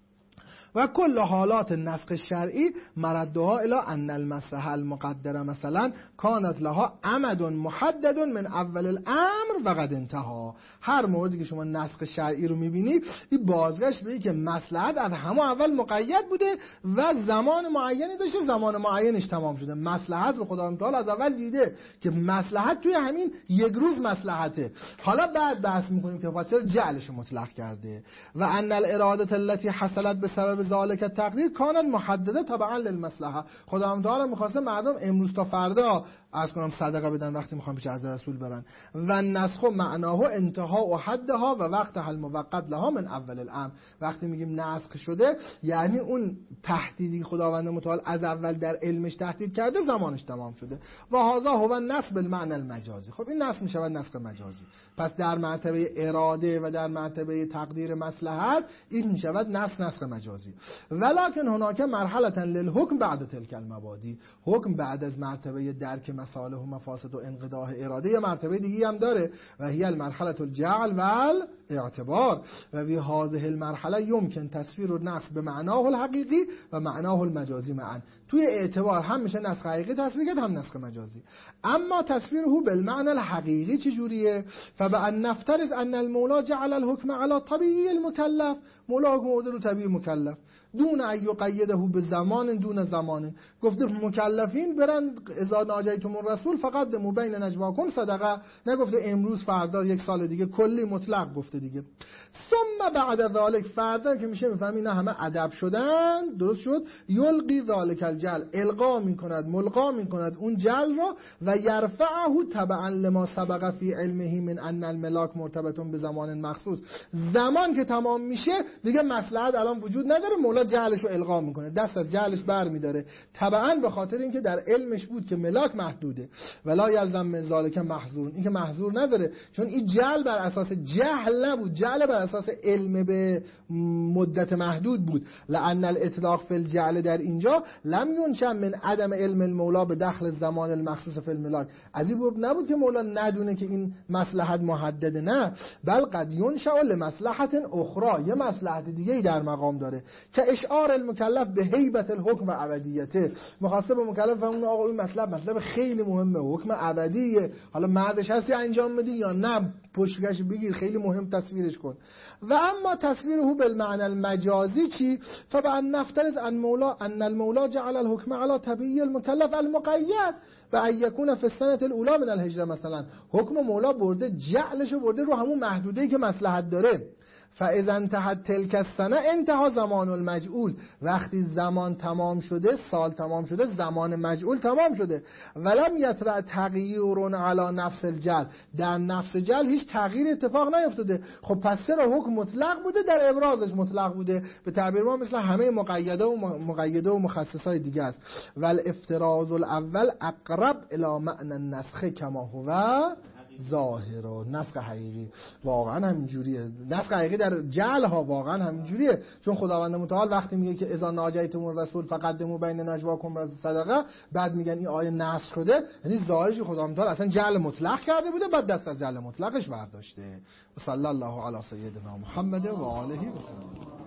و کل حالات نسخ شرعی مردها الی ان المصلحه المقدره مثلا کانت لها امد محدد من اول الامر و قد انتهى، هر موردی که شما نسخ شرعی رو میبینید این بازگشت به این که مصلحت از همون اول مقید بوده و زمان معینی داشته، زمان معینش تمام شده. مصلحت رو خداوند تعالی از اول دیده که مصلحت توی همین یک روز مصلحته، حالا بعد بحث میکنیم که واسه جعلش مطلق کرده. و ان الاراده التي حصلت بسبب ذالک تقدیر کانت محدده تبعا للمصلحه، خداوند تعالی می‌خواسته مردم امروز تا فردا عرض کنم صدقه بدن وقتی میخوان پیش حضرت رسول برن. و نسخ معناه انتها و حدها و وقتها الموقت لها من اول الامر، وقتی میگیم نسخ شده یعنی اون تهدیدی خداوند متعال از اول در علمش تهدید کرده زمانش تمام شده. و هذا هو النسخ بالمعنى المجازی، خب این نسخ میشود نسخ مجازی، پس در مرتبه اراده و در مرتبه تقدیر مصلحت این میشود نسخ مجازی. ولکن هناك مرحله للحکم بعد تلك المبادی، حکم بعد از مرتبه درک مصالح و مفاسد و انقضاء اراده یه مرتبه دیگه هم داره و هی المرحله الجعل و اعتبار و فی هذه المرحله يمكن تصویر النسخ به معناه الحقیقی و معناه المجازی معا. توی اعتبار هم میشه نسخ حقیقی تصویر کرد هم نسخ مجازی. اما تصویره بالمعنى الحقیقی چجوریه؟ فبأن نفترض ان المولى جعل الحكم على طبيعي المكلف، مولا حکم آورده رو طبیعی مکلف، دون ان یقیده به زمان دون زمان. گفته مکلفین برن اذا ناجیتم الرسول فقدموا بین نجواکم صدقه، نگفته امروز فردا یک سال دیگه، کلی مطلق گفته دیگه. ثم بعد ذلك فردا که میشه میفهمی نه همه ادب شدن، درست شد، یلقی ذلك الجل، القا میکند ملقا میکند اون جل رو، و یرفعه تبعا لما سبق فی علمه من ان الملاک مرتبط به زمان مخصوص. زمان که تمام میشه دیگه مصلحت الان وجود نداره، مولا جهلش رو القا میکنه، دست از جهلش بر میداره، تبعا به خاطر اینکه در علمش بود که ملاک محدوده. ولا یلزم من ذلك محظور، این که محظور نداره، چون این جهل بر اساس جهل نبود، جهل بر اساس علم به مدت محدود بود. لأن الاطلاق فی الجهل در اینجا لم ینشأ من عدم علم المولا به دخل زمان المخصوص فی الملاک. از این نبود که مولا ندونه که این مصلحت محدده، نه، بل قد ینشأ لمصلحت اخرى، یه مصلحت دیگه ای در مقام داره که اشعار المکلف به هیبت الحکم و ابدیته. مخاطب به مکلف فهمون آقا این مطلب خیلی مهمه، حکم ابدیه، حالا مردش هستی انجام بدی یا نه، پشتگش بگیر، خیلی مهم تصویرش کن. و اما تصویره بالمعنى المجازی چی؟ فبأن نفترض ان المولا جعل الحكم على طبيعي المكلف المقید و ان يكون في السنه الاولى من الهجره، مثلا حکم مولا برده جعلشو برده رو همون محدوده‌ای که مصلحت داره. فاذا انتهت تلك السنه انتهى زمان المجعول، وقتی زمان تمام شده، سال تمام شده، زمان مجعول تمام شده. ولم یطرأ تغییر علی نفس الجل، در نفس جل هیچ تغییر اتفاق نیفتاده. خب پس چرا حکم مطلق بوده، در ابرازش مطلق بوده، به تعبیر ما مثل همه مقیده و مخصصای دیگه است. والافتراض الاول اقرب الی معنی النسخ کما هو ظاهر. و نسخ حقیقی واقعا همینجوریه، نسخ حقیقی در جعل ها واقعا همینجوریه، چون خداوند متعال وقتی میگه که اذا ناجیتم الرسول فقدموا بین نجواکم صدقه، بعد میگن این آیه نسخ شده، یعنی ظاهرش خداوند متعال اصلا جعل مطلق کرده بوده، بعد دست از جعل مطلقش برداشته. صلی الله علی سیدنا محمد و آله و سلم.